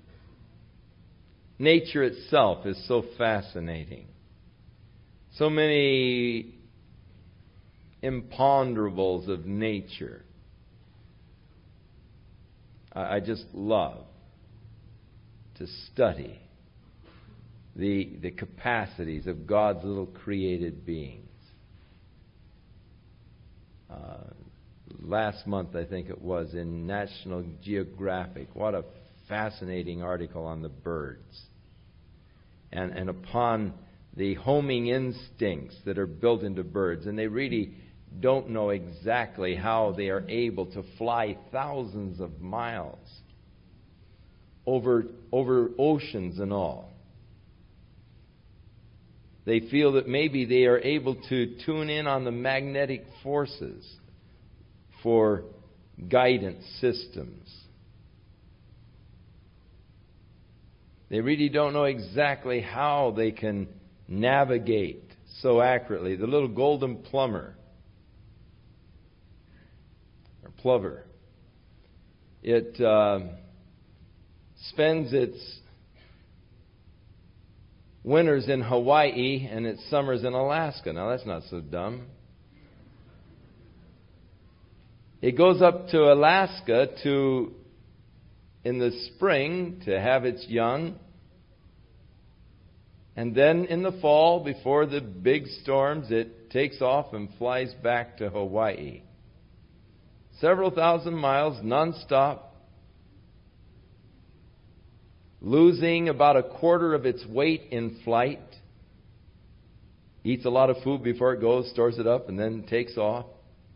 Nature itself is so fascinating. So many imponderables of nature. I, I just love to study the, the capacities of God's little created beings. Uh, last month, I think it was, in National Geographic, what a fascinating article on the birds. And, and upon the homing instincts that are built into birds. And they really don't know exactly how they are able to fly thousands of miles over, over oceans and all. They feel that maybe they are able to tune in on the magnetic forces for guidance systems. They really don't know exactly how they can navigate so accurately. The little golden plumber, or plover, it uh, spends its winters in Hawaii and its summers in Alaska. Now that's not so dumb. It goes up to Alaska to in the spring to have its young. And then in the fall, before the big storms, it takes off and flies back to Hawaii. Several thousand miles, nonstop, losing about a quarter of its weight in flight. Eats a lot of food before it goes, stores it up, and then takes off.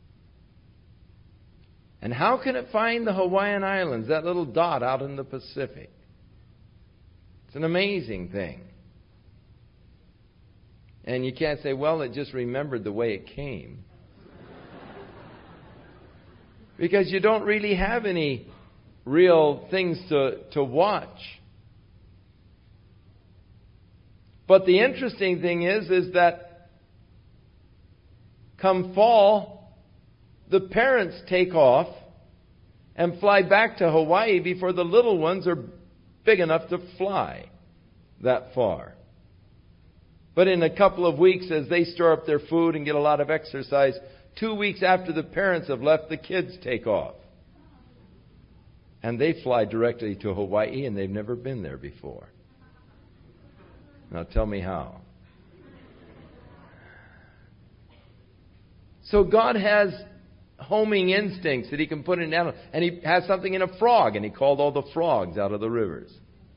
And how can it find the Hawaiian Islands, that little dot out in the Pacific? It's an amazing thing. And you can't say, well, it just remembered the way it came. Because you don't really have any real things to, to watch. But the interesting thing is, is that come fall, the parents take off and fly back to Hawaii before the little ones are big enough to fly that far. But in a couple of weeks, as they store up their food and get a lot of exercise, two weeks after the parents have left, the kids take off. And they fly directly to Hawaii, and they've never been there before. Now tell me how. So God has homing instincts that He can put in an animal. And He has something in a frog, and He called all the frogs out of the rivers.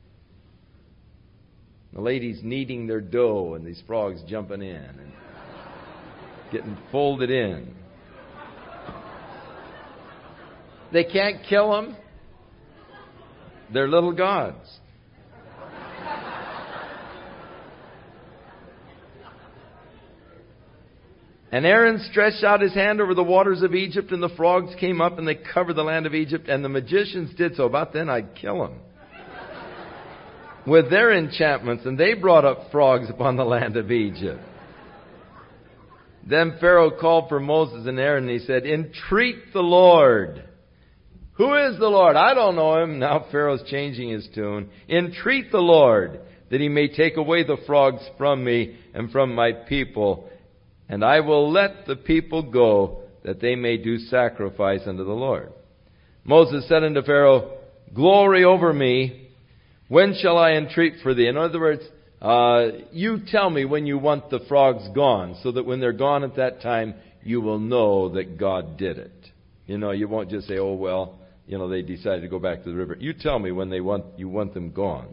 The ladies kneading their dough, and these frogs jumping in and getting folded in. They can't kill them. They're little gods. And Aaron stretched out his hand over the waters of Egypt, and the frogs came up, and they covered the land of Egypt, and the magicians did so. About then I'd kill them with their enchantments, and they brought up frogs upon the land of Egypt. Then Pharaoh called for Moses and Aaron, and he said, "Entreat the Lord." Who is the Lord? I don't know him. Now Pharaoh's changing his tune. "Entreat the Lord, that He may take away the frogs from me and from my people. And I will let the people go, that they may do sacrifice unto the Lord." Moses said unto Pharaoh, "Glory over me. When shall I entreat for thee?" In other words, uh, you tell me when you want the frogs gone, so that when they're gone at that time, you will know that God did it. You know, you won't just say, "Oh, well, you know, they decided to go back to the river." You tell me when they want you want them gone.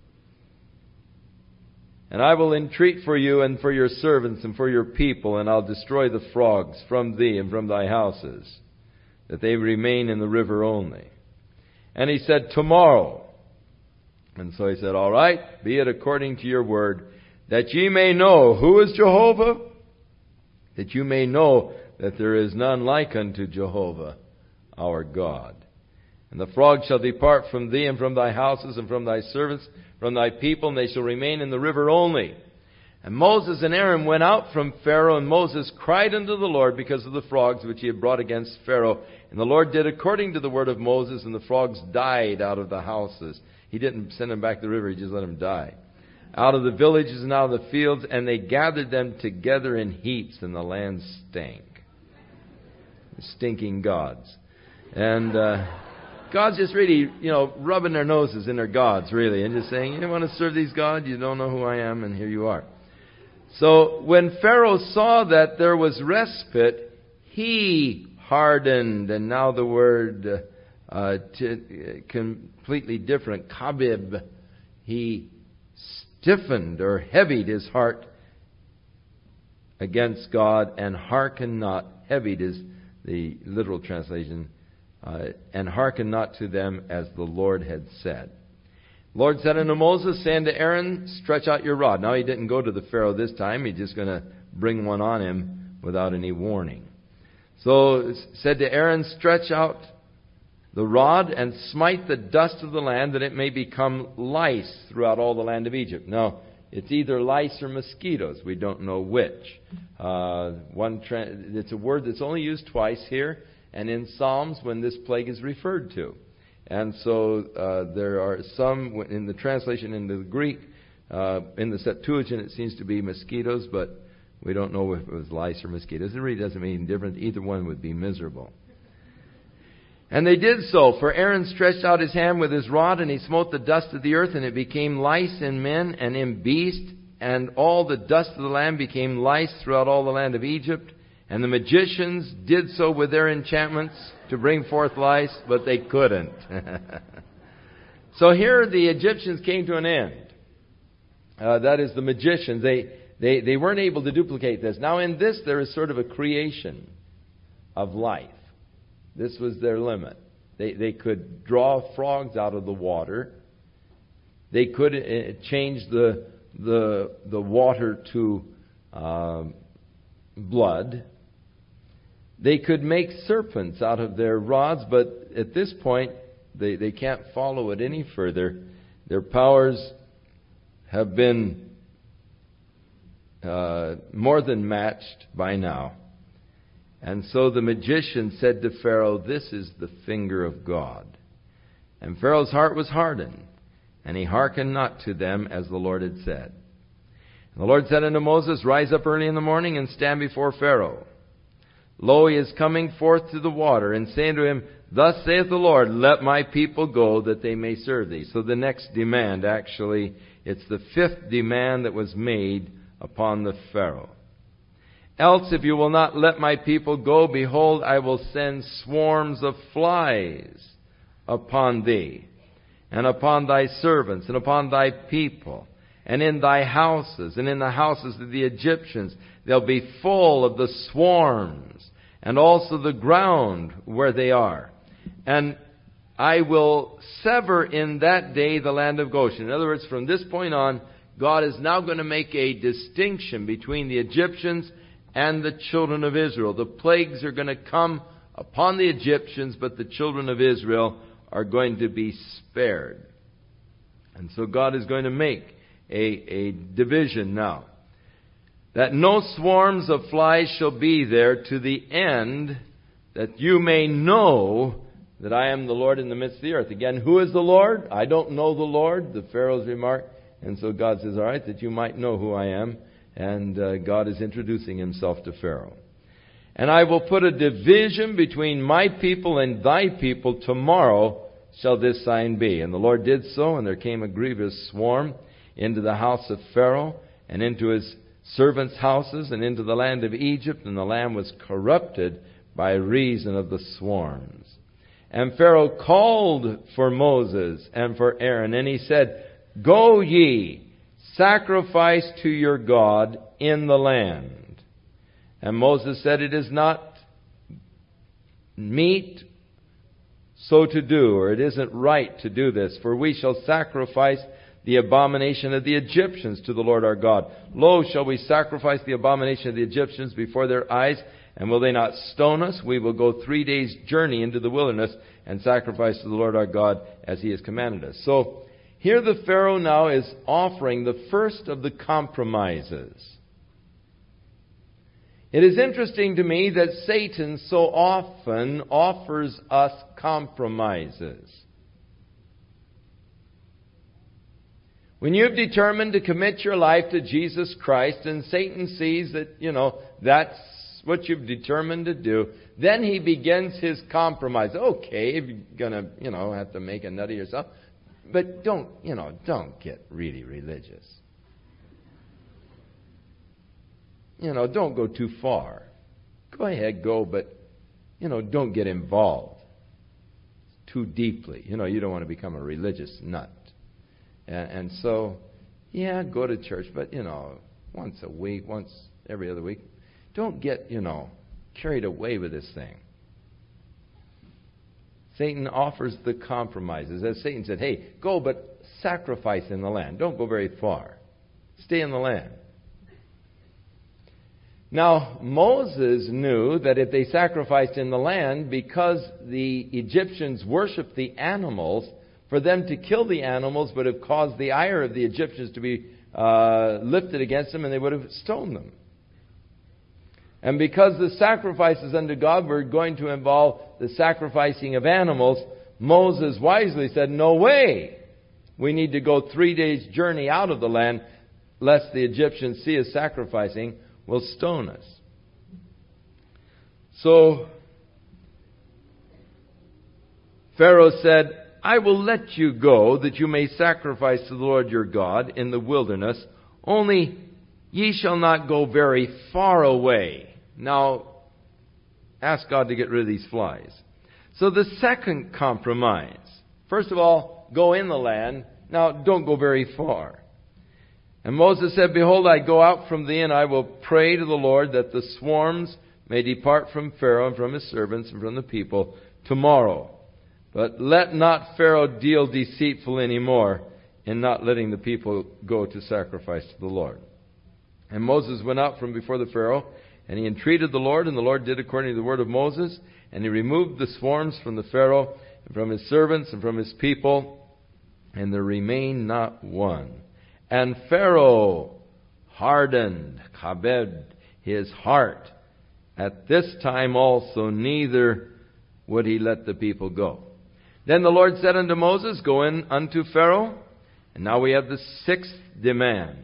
"And I will entreat for you and for your servants and for your people, and I'll destroy the frogs from thee and from thy houses, that they remain in the river only." And he said, "Tomorrow." And so he said, "All right, be it according to your word, that ye may know who is Jehovah, that you may know that there is none like unto Jehovah our God. And the frogs shall depart from thee and from thy houses and from thy servants, from thy people, and they shall remain in the river only." And Moses and Aaron went out from Pharaoh, and Moses cried unto the Lord because of the frogs which he had brought against Pharaoh. And the Lord did according to the word of Moses, and the frogs died out of the houses. He didn't send them back to the river, He just let them die. Out of the villages and out of the fields, and they gathered them together in heaps, and the land stank. stinking gods. And uh, God's just really, you know, rubbing their noses in their gods, really, and just saying, you want to serve these gods? You don't know who I am, and here you are. So when Pharaoh saw that there was respite, he hardened, and now the word uh, t- completely different, kabib. He stiffened or heavied his heart against God, and hearkened not. Heavied is the literal translation. Uh, and hearken not to them as the Lord had said. Lord said unto Moses, say unto Aaron, stretch out your rod. Now he didn't go to the Pharaoh this time. He's just going to bring one on him without any warning. So said to Aaron, stretch out the rod and smite the dust of the land, that it may become lice throughout all the land of Egypt. Now, it's either lice or mosquitoes. We don't know which. Uh, one tra- it's a word that's only used twice here, and in Psalms when this plague is referred to. And so uh, there are some, in the translation into the Greek, uh, in the Septuagint it seems to be mosquitoes, but we don't know if it was lice or mosquitoes. It really doesn't mean any difference. Either one would be miserable. And they did so, for Aaron stretched out his hand with his rod, and he smote the dust of the earth, and it became lice in men and in beasts, and all the dust of the land became lice throughout all the land of Egypt. And the magicians did so with their enchantments to bring forth lice, but they couldn't. So here the Egyptians came to an end. Uh, that is, the magicians. They, they, they weren't able to duplicate this. Now in this there is sort of a creation of life. This was their limit. They, they could draw frogs out of the water. They could uh, change the, the, the water to uh, blood. They could make serpents out of their rods, but at this point, they, they can't follow it any further. Their powers have been uh, more than matched by now. And so the magician said to Pharaoh, this is the finger of God. And Pharaoh's heart was hardened, and he hearkened not to them as the Lord had said. And the Lord said unto Moses, rise up early in the morning and stand before Pharaoh. Lo, he is coming forth to the water, and say unto him, thus saith the Lord, let my people go, that they may serve thee. So the next demand, actually, it's the fifth demand that was made upon the Pharaoh. Else, if you will not let my people go, behold, I will send swarms of flies upon thee, and upon thy servants, and upon thy people, and in thy houses, and in the houses of the Egyptians. They'll be full of the swarms, and also the ground where they are. And I will sever in that day the land of Goshen. In other words, from this point on, God is now going to make a distinction between the Egyptians and the children of Israel. The plagues are going to come upon the Egyptians, but the children of Israel are going to be spared. And so God is going to make a, a division now. That no swarms of flies shall be there, to the end that you may know that I am the Lord in the midst of the earth. Again, who is the Lord? I don't know the Lord, the Pharaoh's remark. And so God says, all right, that you might know who I am. And uh, God is introducing himself to Pharaoh. And I will put a division between my people and thy people. Tomorrow shall this sign be. And the Lord did so, and there came a grievous swarm into the house of Pharaoh, and into his servants' houses, and into the land of Egypt, and the land was corrupted by reason of the swarms. And Pharaoh called for Moses and for Aaron, and he said, go ye, sacrifice to your God in the land. And Moses said, it is not meet so to do, or it isn't right to do this, for we shall sacrifice the abomination of the Egyptians to the Lord our God. Lo, shall we sacrifice the abomination of the Egyptians before their eyes, and will they not stone us? We will go three days' journey into the wilderness and sacrifice to the Lord our God as he has commanded us. So, here the Pharaoh now is offering the first of the compromises. It is interesting to me that Satan so often offers us compromises. When you've determined to commit your life to Jesus Christ, and Satan sees that, you know, that's what you've determined to do, then he begins his compromise. Okay, if you're going to, you know, have to make a nut of yourself, but don't, you know, don't get really religious. You know, don't go too far. Go ahead, go, but, you know, don't get involved too deeply. You know, you don't want to become a religious nut. And, and so, yeah, go to church, but, you know, once a week, once every other week. Don't get, you know, carried away with this thing. Satan offers the compromises. As Satan said, hey, go but sacrifice in the land. Don't go very far. Stay in the land. Now, Moses knew that if they sacrificed in the land, because the Egyptians worshipped the animals, for them to kill the animals would have caused the ire of the Egyptians to be uh, lifted against them, and they would have stoned them. And because the sacrifices unto God were going to involve the sacrificing of animals, Moses wisely said, no way! We need to go three days' journey out of the land, lest the Egyptians see us sacrificing, will stone us. So Pharaoh said, I will let you go, that you may sacrifice to the Lord your God in the wilderness, only ye shall not go very far away. Now, ask God to get rid of these flies. So the second compromise. First of all, go in the land. Now, don't go very far. And Moses said, behold, I go out from thee, and I will pray to the Lord that the swarms may depart from Pharaoh and from his servants and from the people tomorrow. But let not Pharaoh deal deceitful any more in not letting the people go to sacrifice to the Lord. And Moses went out from before the Pharaoh, and he entreated the Lord, and the Lord did according to the word of Moses, and he removed the swarms from the Pharaoh, and from his servants, and from his people, and there remained not one. And Pharaoh hardened, kabed, his heart. At this time also neither would he let the people go. Then the Lord said unto Moses, go in unto Pharaoh, and now we have the sixth demand.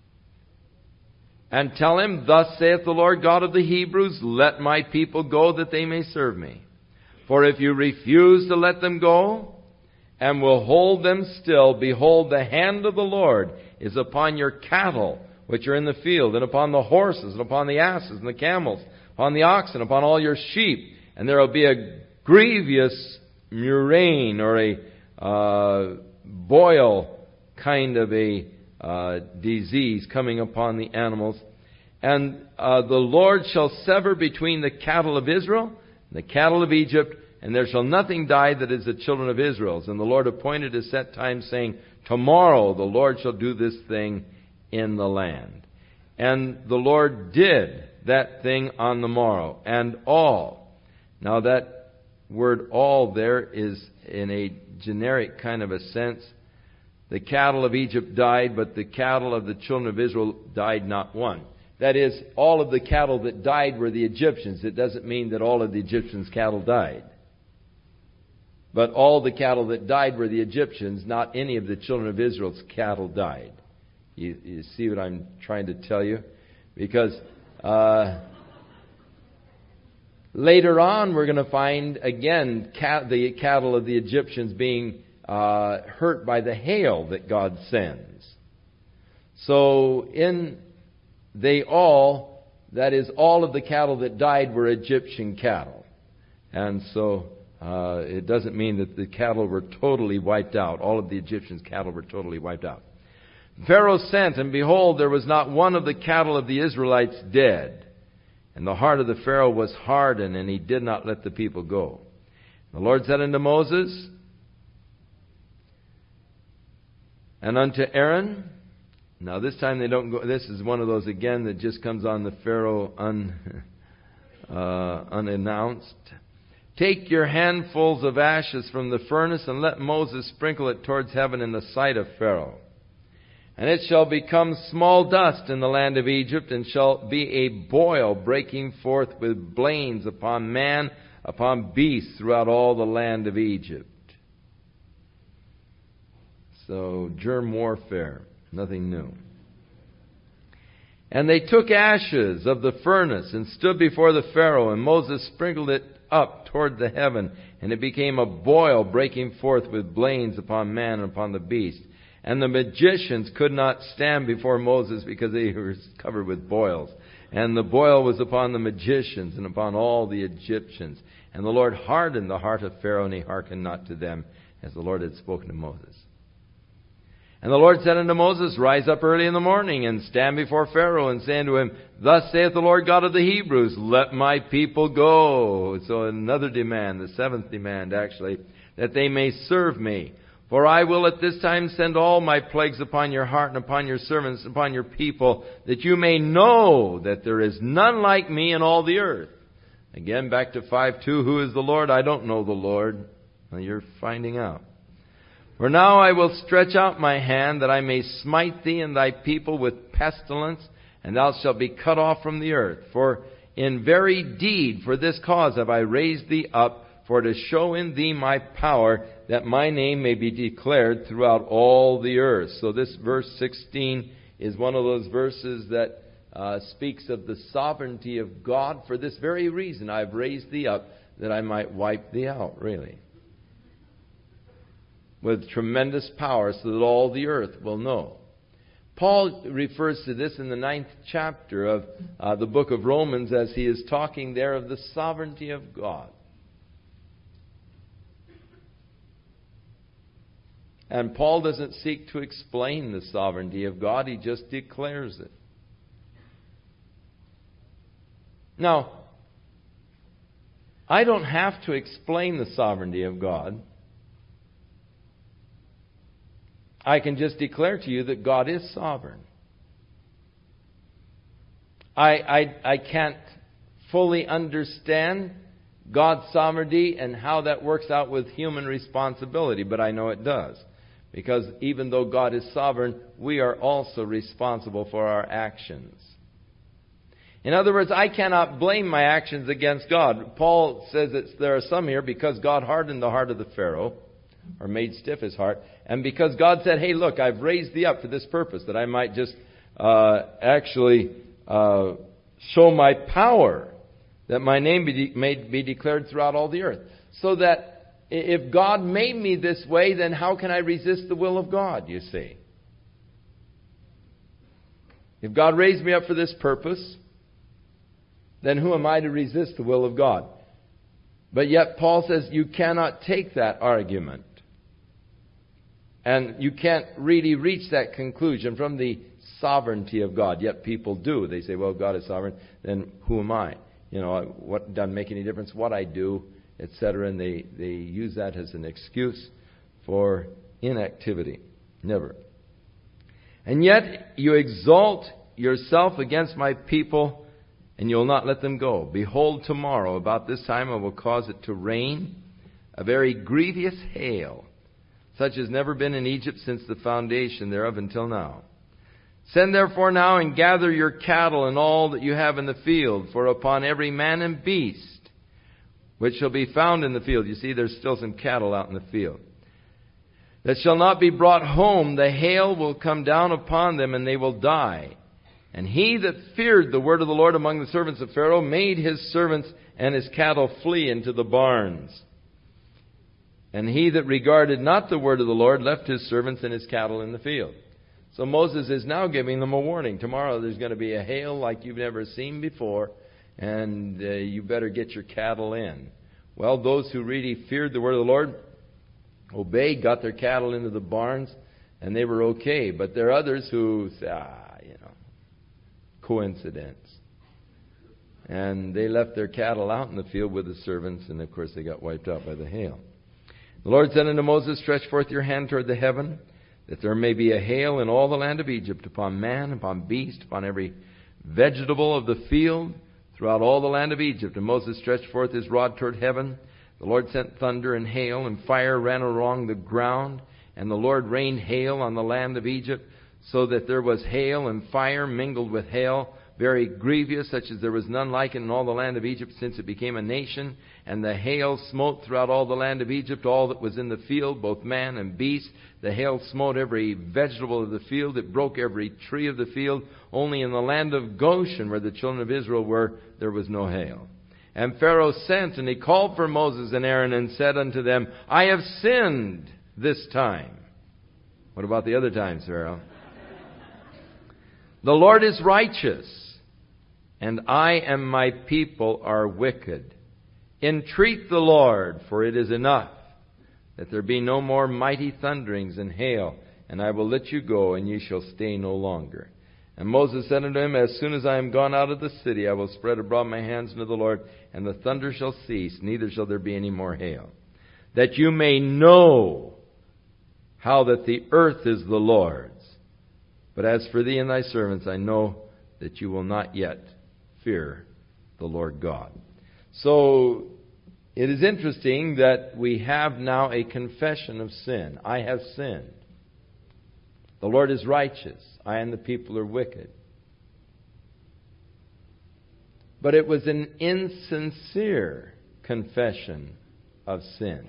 And tell him, thus saith the Lord God of the Hebrews, let my people go that they may serve me. For if you refuse to let them go, and will hold them still, behold, the hand of the Lord is upon your cattle, which are in the field, and upon the horses, and upon the asses, and the camels, upon the oxen, upon all your sheep. And there will be a grievous murrain, or a uh, boil kind of a Uh, disease coming upon the animals. And uh, the Lord shall sever between the cattle of Israel and the cattle of Egypt, and there shall nothing die that is the children of Israel's. And the Lord appointed a set time, saying, tomorrow the Lord shall do this thing in the land. And the Lord did that thing on the morrow, and all. Now that word all there is in a generic kind of a sense. The cattle of Egypt died, but the cattle of the children of Israel died not one. That is, all of the cattle that died were the Egyptians. It doesn't mean that all of the Egyptians' cattle died. But all the cattle that died were the Egyptians, not any of the children of Israel's cattle died. You, you see what I'm trying to tell you? Because uh, later on we're going to find, again, cat, the cattle of the Egyptians being Uh, hurt by the hail that God sends. So in they all, that is, all of the cattle that died were Egyptian cattle. And so uh, it doesn't mean that the cattle were totally wiped out. All of the Egyptians' cattle were totally wiped out. Pharaoh sent, and behold, there was not one of the cattle of the Israelites dead. And the heart of the Pharaoh was hardened, and he did not let the people go. The Lord said unto Moses, and unto Aaron, now this time they don't go, this is one of those again that just comes on the Pharaoh un, uh, unannounced. Take your handfuls of ashes from the furnace, and let Moses sprinkle it towards heaven in the sight of Pharaoh. And it shall become small dust in the land of Egypt, and shall be a boil breaking forth with blains upon man, upon beast throughout all the land of Egypt. So, germ warfare, nothing new. And they took ashes of the furnace and stood before the Pharaoh, and Moses sprinkled it up toward the heaven, and it became a boil breaking forth with blains upon man and upon the beast. And the magicians could not stand before Moses because they were covered with boils. And the boil was upon the magicians and upon all the Egyptians. And the Lord hardened the heart of Pharaoh, and he hearkened not to them, as the Lord had spoken to Moses. And the Lord said unto Moses, Rise up early in the morning, and stand before Pharaoh, and say unto him, Thus saith the Lord God of the Hebrews, Let my people go. So another demand, the seventh demand actually, that they may serve me. For I will at this time send all my plagues upon your heart and upon your servants, and upon your people, that you may know that there is none like me in all the earth. Again, back to five two, who is the Lord? I don't know the Lord. Well, you're finding out. For now I will stretch out my hand, that I may smite thee and thy people with pestilence, and thou shalt be cut off from the earth. For in very deed for this cause have I raised thee up, for to show in thee my power, that my name may be declared throughout all the earth. So this verse sixteen is one of those verses that uh, speaks of the sovereignty of God. For this very reason I've raised thee up, that I might wipe thee out, really, with tremendous power, so that all the earth will know. Paul refers to this in the ninth chapter of uh, the book of Romans, as he is talking there of the sovereignty of God. And Paul doesn't seek to explain the sovereignty of God, he just declares it. Now, I don't have to explain the sovereignty of God. I can just declare to you that God is sovereign. I, I, I can't fully understand God's sovereignty and how that works out with human responsibility, but I know it does. Because even though God is sovereign, we are also responsible for our actions. In other words, I cannot blame my actions against God. Paul says that there are some here, because God hardened the heart of the Pharaoh, or made stiff his heart, and because God said, hey, look, I've raised thee up for this purpose, that I might just uh, actually uh, show my power, that my name be de- may be declared throughout all the earth. So that if God made me this way, then how can I resist the will of God, you see? If God raised me up for this purpose, then who am I to resist the will of God? But yet Paul says you cannot take that argument. And you can't really reach that conclusion from the sovereignty of God. Yet people do. They say, well, God is sovereign, then who am I? You know, what doesn't make any difference what I do, et cetera. And they, they use that as an excuse for inactivity. Never. And yet you exalt yourself against my people, and you'll not let them go. Behold, tomorrow, about this time, I will cause it to rain, a very grievous hail, such as never been in Egypt since the foundation thereof until now. Send therefore now and gather your cattle and all that you have in the field, for upon every man and beast which shall be found in the field. You see, there's still some cattle out in the field. That shall not be brought home, the hail will come down upon them, and they will die. And he that feared the word of the Lord among the servants of Pharaoh made his servants and his cattle flee into the barns. And he that regarded not the word of the Lord left his servants and his cattle in the field. So Moses is now giving them a warning. Tomorrow there's going to be a hail like you've never seen before, and uh, you better get your cattle in. Well, those who really feared the word of the Lord obeyed, got their cattle into the barns, and they were okay. But there are others who say, ah, you know, coincidence. And they left their cattle out in the field with the servants, and of course they got wiped out by the hail. The Lord said unto Moses, Stretch forth your hand toward the heaven, that there may be a hail in all the land of Egypt, upon man, upon beast, upon every vegetable of the field, throughout all the land of Egypt. And Moses stretched forth his rod toward heaven. The Lord sent thunder and hail, and fire ran along the ground. And the Lord rained hail on the land of Egypt, so that there was hail and fire mingled with hail, very grievous, such as there was none like it in all the land of Egypt since it became a nation. And the hail smote throughout all the land of Egypt all that was in the field, both man and beast. The hail smote every vegetable of the field. It broke every tree of the field. Only in the land of Goshen, where the children of Israel were, there was no hail. And Pharaoh sent, and he called for Moses and Aaron and said unto them, I have sinned this time. What about the other times, Pharaoh? The Lord is righteous, and I and my people are wicked. Entreat the Lord, for it is enough that there be no more mighty thunderings and hail, and I will let you go, and ye shall stay no longer. And Moses said unto him, As soon as I am gone out of the city, I will spread abroad my hands unto the Lord, and the thunder shall cease, neither shall there be any more hail. That you may know how that the earth is the Lord's. But as for thee and thy servants, I know that you will not yet fear the Lord God. So, it is interesting that we have now a confession of sin. I have sinned. The Lord is righteous. I and the people are wicked. But it was an insincere confession of sin.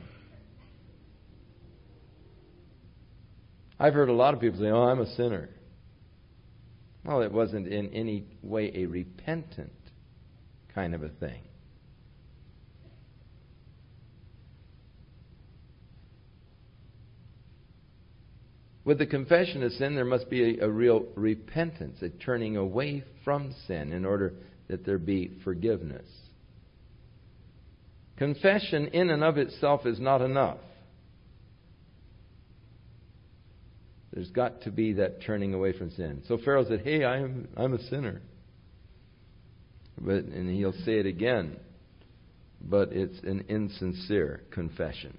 I've heard a lot of people say, oh, I'm a sinner. Well, it wasn't in any way a repentant kind of a thing. With the confession of sin, there must be a, a real repentance, a turning away from sin in order that there be forgiveness. Confession in and of itself is not enough. There's got to be that turning away from sin. So Pharaoh said, hey, I'm, I'm a sinner. But, and he'll say it again. But it's an insincere confession.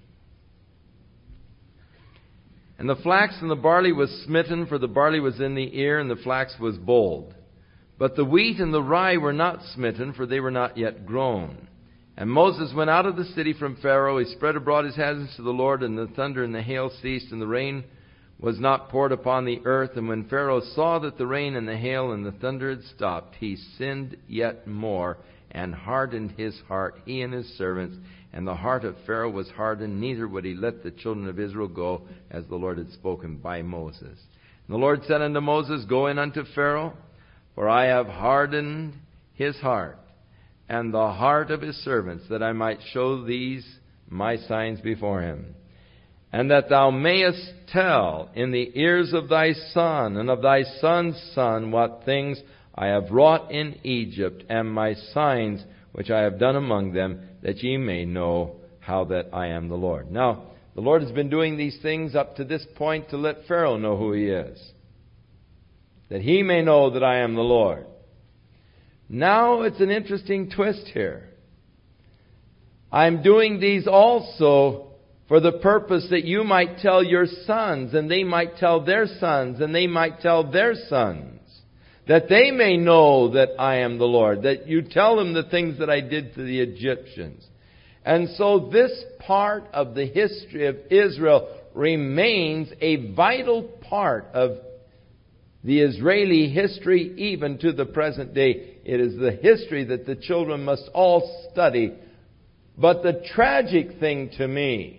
And the flax and the barley was smitten, for the barley was in the ear, and the flax was bold. But the wheat and the rye were not smitten, for they were not yet grown. And Moses went out of the city from Pharaoh. He spread abroad his hands to the Lord, and the thunder and the hail ceased, and the rain was not poured upon the earth. And when Pharaoh saw that the rain and the hail and the thunder had stopped, he sinned yet more and hardened his heart, he and his servants. And the heart of Pharaoh was hardened, neither would he let the children of Israel go, as the Lord had spoken by Moses. And the Lord said unto Moses, Go in unto Pharaoh, for I have hardened his heart, and the heart of his servants, that I might show these my signs before him. And that thou mayest tell in the ears of thy son and of thy son's son what things I have wrought in Egypt, and my signs which I have done among them, that ye may know how that I am the Lord. Now, the Lord has been doing these things up to this point to let Pharaoh know who he is, that he may know that I am the Lord. Now it's an interesting twist here. I'm doing these also for the purpose that you might tell your sons, and they might tell their sons, and they might tell their sons, that they may know that I am the Lord, that you tell them the things that I did to the Egyptians. And so this part of the history of Israel remains a vital part of the Israeli history even to the present day. It is the history that the children must all study. But the tragic thing to me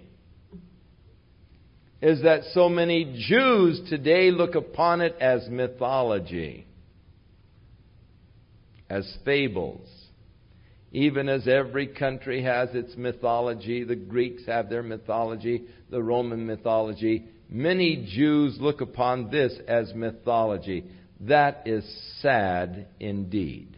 is that so many Jews today look upon it as mythology, as fables. Even as every country has its mythology, the Greeks have their mythology, the Roman mythology. Many Jews look upon this as mythology. That is sad indeed.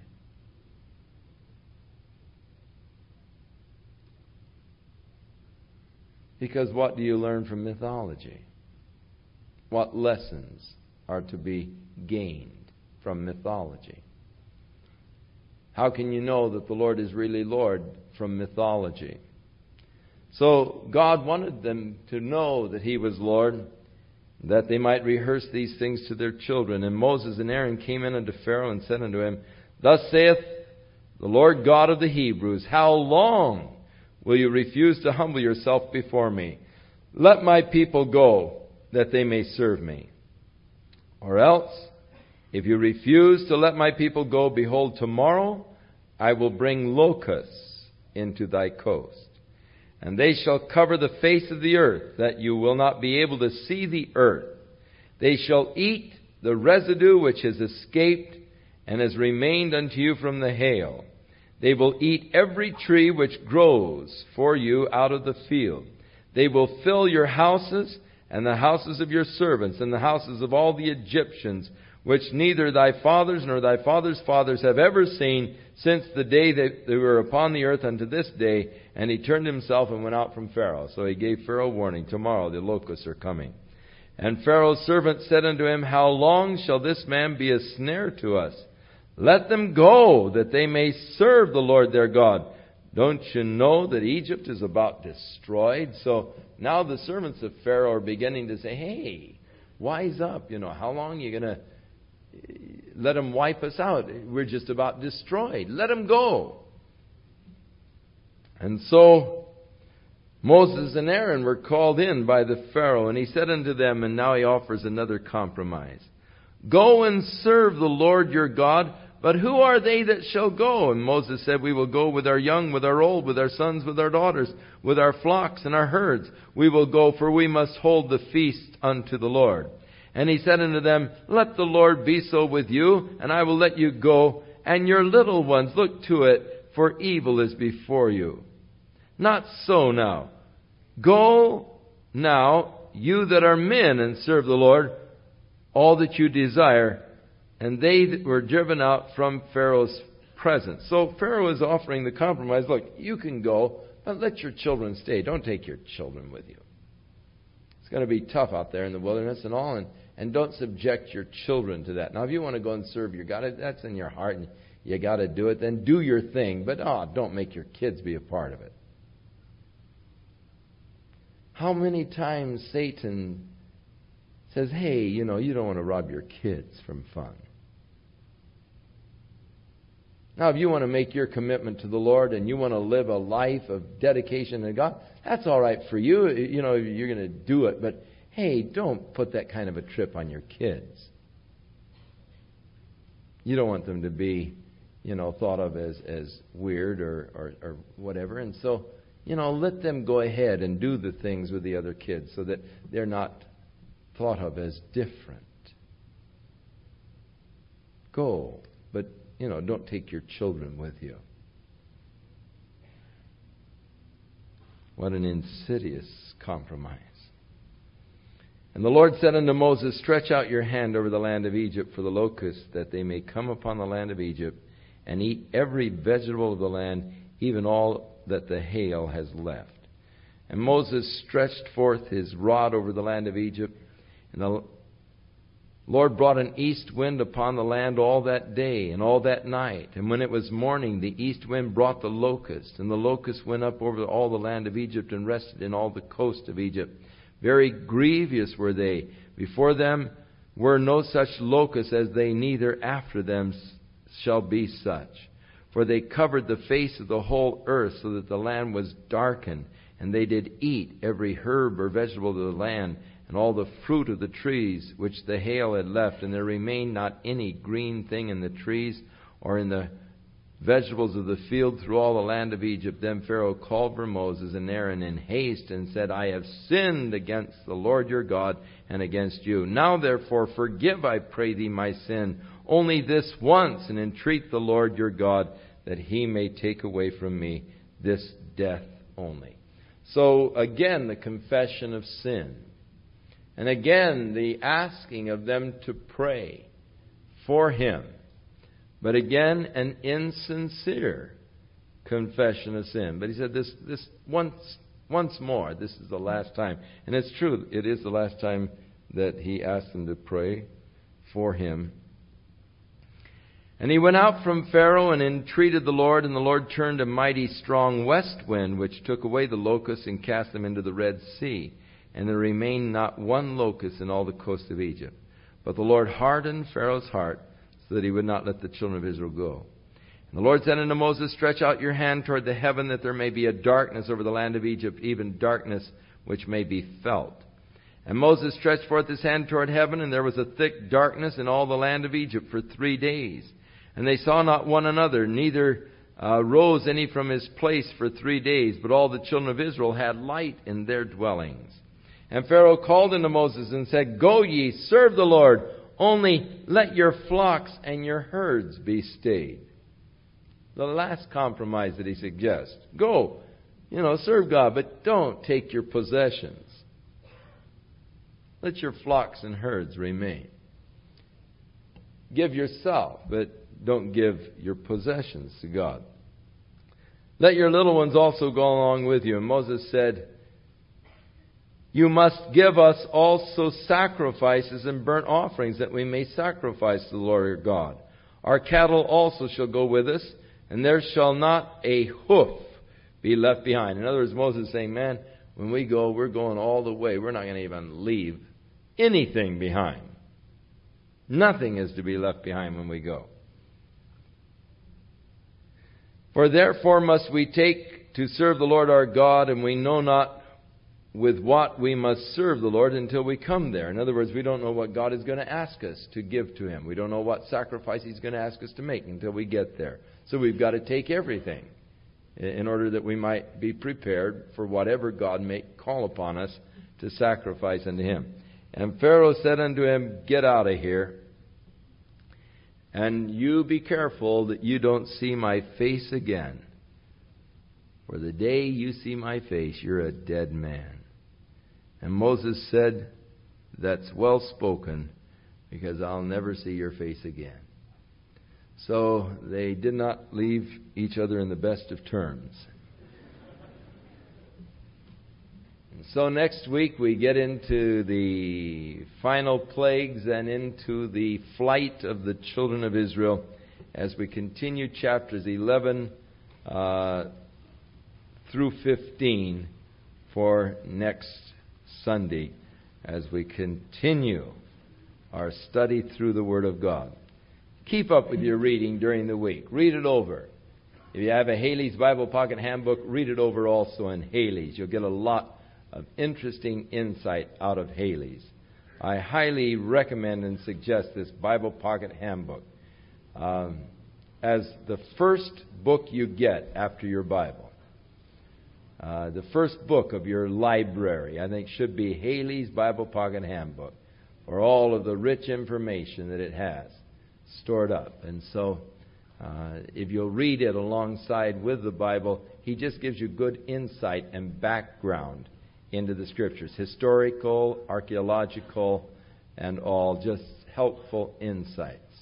Because what do you learn from mythology? What lessons are to be gained from mythology? How can you know that the Lord is really Lord from mythology? So God wanted them to know that He was Lord, that they might rehearse these things to their children. And Moses and Aaron came in unto Pharaoh and said unto him, Thus saith the Lord God of the Hebrews, How long will you refuse to humble yourself before me? Let my people go, that they may serve me. Or else, If you refuse to let my people go, behold, tomorrow I will bring locusts into thy coast. And they shall cover the face of the earth, that you will not be able to see the earth. They shall eat the residue which has escaped and has remained unto you from the hail. They will eat every tree which grows for you out of the field. They will fill your houses and the houses of your servants and the houses of all the Egyptians, which neither thy fathers nor thy fathers' fathers have ever seen, since the day that they were upon the earth unto this day. And he turned himself and went out from Pharaoh. So he gave Pharaoh warning, tomorrow the locusts are coming. And Pharaoh's servant said unto him, how long shall this man be a snare to us? Let them go, that they may serve the Lord their God. Don't you know that Egypt is about destroyed? So now the servants of Pharaoh are beginning to say, hey, wise up. You know, how long are you going to let them wipe us out? We're just about destroyed. Let them go. And so Moses and Aaron were called in by the Pharaoh, and he said unto them, and now he offers another compromise. Go and serve the Lord your God, but who are they that shall go? And Moses said, we will go with our young, with our old, with our sons, with our daughters, with our flocks and our herds. We will go, for we must hold the feast unto the Lord. And he said unto them, let the Lord be so with you, and I will let you go, and your little ones, look to it, for evil is before you. Not so now. Go now, you that are men, and serve the Lord, all that you desire. And they were driven out from Pharaoh's presence. So Pharaoh is offering the compromise. Look, you can go, but let your children stay. Don't take your children with you. It's going to be tough out there in the wilderness and all. And, and don't subject your children to that. Now, if you want to go and serve your God, that's in your heart and you got to do it. Then do your thing. But oh, don't make your kids be a part of it. How many times Satan says, hey, you know, you don't want to rob your kids from fun. Now, if you want to make your commitment to the Lord and you want to live a life of dedication to God, that's all right for you. You know, you're going to do it. But, hey, don't put that kind of a trip on your kids. You don't want them to be, you know, thought of as, as weird or, or, or whatever. And so, you know, let them go ahead and do the things with the other kids so that they're not thought of as different. Go, but, you know, don't take your children with you. What an insidious compromise. And the Lord said unto Moses, stretch out your hand over the land of Egypt for the locusts, that they may come upon the land of Egypt and eat every vegetable of the land, even all that the hail has left. And Moses stretched forth his rod over the land of Egypt, and the Lord brought an east wind upon the land all that day and all that night. And when it was morning, the east wind brought the locust, and the locust went up over all the land of Egypt and rested in all the coast of Egypt. Very grievous were they. Before them were no such locusts as they, neither after them shall be such. For they covered the face of the whole earth, so that the land was darkened. And they did eat every herb or vegetable of the land, and all the fruit of the trees which the hail had left. And there remained not any green thing in the trees or in the vegetables of the field through all the land of Egypt. Then Pharaoh called for Moses and Aaron in haste and said, I have sinned against the Lord your God and against you. Now therefore forgive, I pray thee, my sin, only this once, and entreat the Lord your God that he may take away from me this death only. So again, the confession of sin. And again, the asking of them to pray for him. But again, an insincere confession of sin. But he said this this once once more, this is the last time. And it's true, it is the last time that he asked them to pray for him. And he went out from Pharaoh and entreated the Lord, and the Lord turned a mighty strong west wind, which took away the locusts and cast them into the Red Sea. And there remained not one locust in all the coast of Egypt. But the Lord hardened Pharaoh's heart, so that he would not let the children of Israel go. And the Lord said unto Moses, stretch out your hand toward the heaven, that there may be a darkness over the land of Egypt, even darkness which may be felt. And Moses stretched forth his hand toward heaven, and there was a thick darkness in all the land of Egypt for three days. And they saw not one another, neither uh, rose any from his place for three days. But all the children of Israel had light in their dwellings. And Pharaoh called unto Moses and said, Go ye, serve the Lord, only let your flocks and your herds be stayed. The last compromise that he suggests. Go, you know, serve God, but don't take your possessions. Let your flocks and herds remain. Give yourself, but don't give your possessions to God. Let your little ones also go along with you. And Moses said, You must give us also sacrifices and burnt offerings, that we may sacrifice to the Lord our God. Our cattle also shall go with us, and there shall not a hoof be left behind. In other words, Moses is saying, man, when we go, we're going all the way. We're not going to even leave anything behind. Nothing is to be left behind when we go. For therefore must we take to serve the Lord our God, and we know not with what we must serve the Lord until we come there. In other words, we don't know what God is going to ask us to give to Him. We don't know what sacrifice He's going to ask us to make until we get there. So we've got to take everything in order that we might be prepared for whatever God may call upon us to sacrifice unto Him. And Pharaoh said unto him, Get out of here, and you be careful that you don't see my face again. For the day you see my face, you're a dead man. And Moses said, That's well spoken, because I'll never see your face again. So they did not leave each other in the best of terms. And so next week we get into the final plagues and into the flight of the children of Israel as we continue chapters eleven uh, through fifteen for next Sunday as we continue our study through the Word of God. Keep up with your reading during the week. Read it over. If you have a Haley's Bible Pocket Handbook, read it over also in Haley's. You'll get a lot of interesting insight out of Haley's. I highly recommend and suggest this Bible Pocket Handbook um, as the first book you get after your Bible. Uh, the first book of your library, I think, should be Haley's Bible Pocket Handbook, for all of the rich information that it has stored up. And so uh, if you'll read it alongside with the Bible, he just gives you good insight and background into the Scriptures. Historical, archaeological, and all just helpful insights.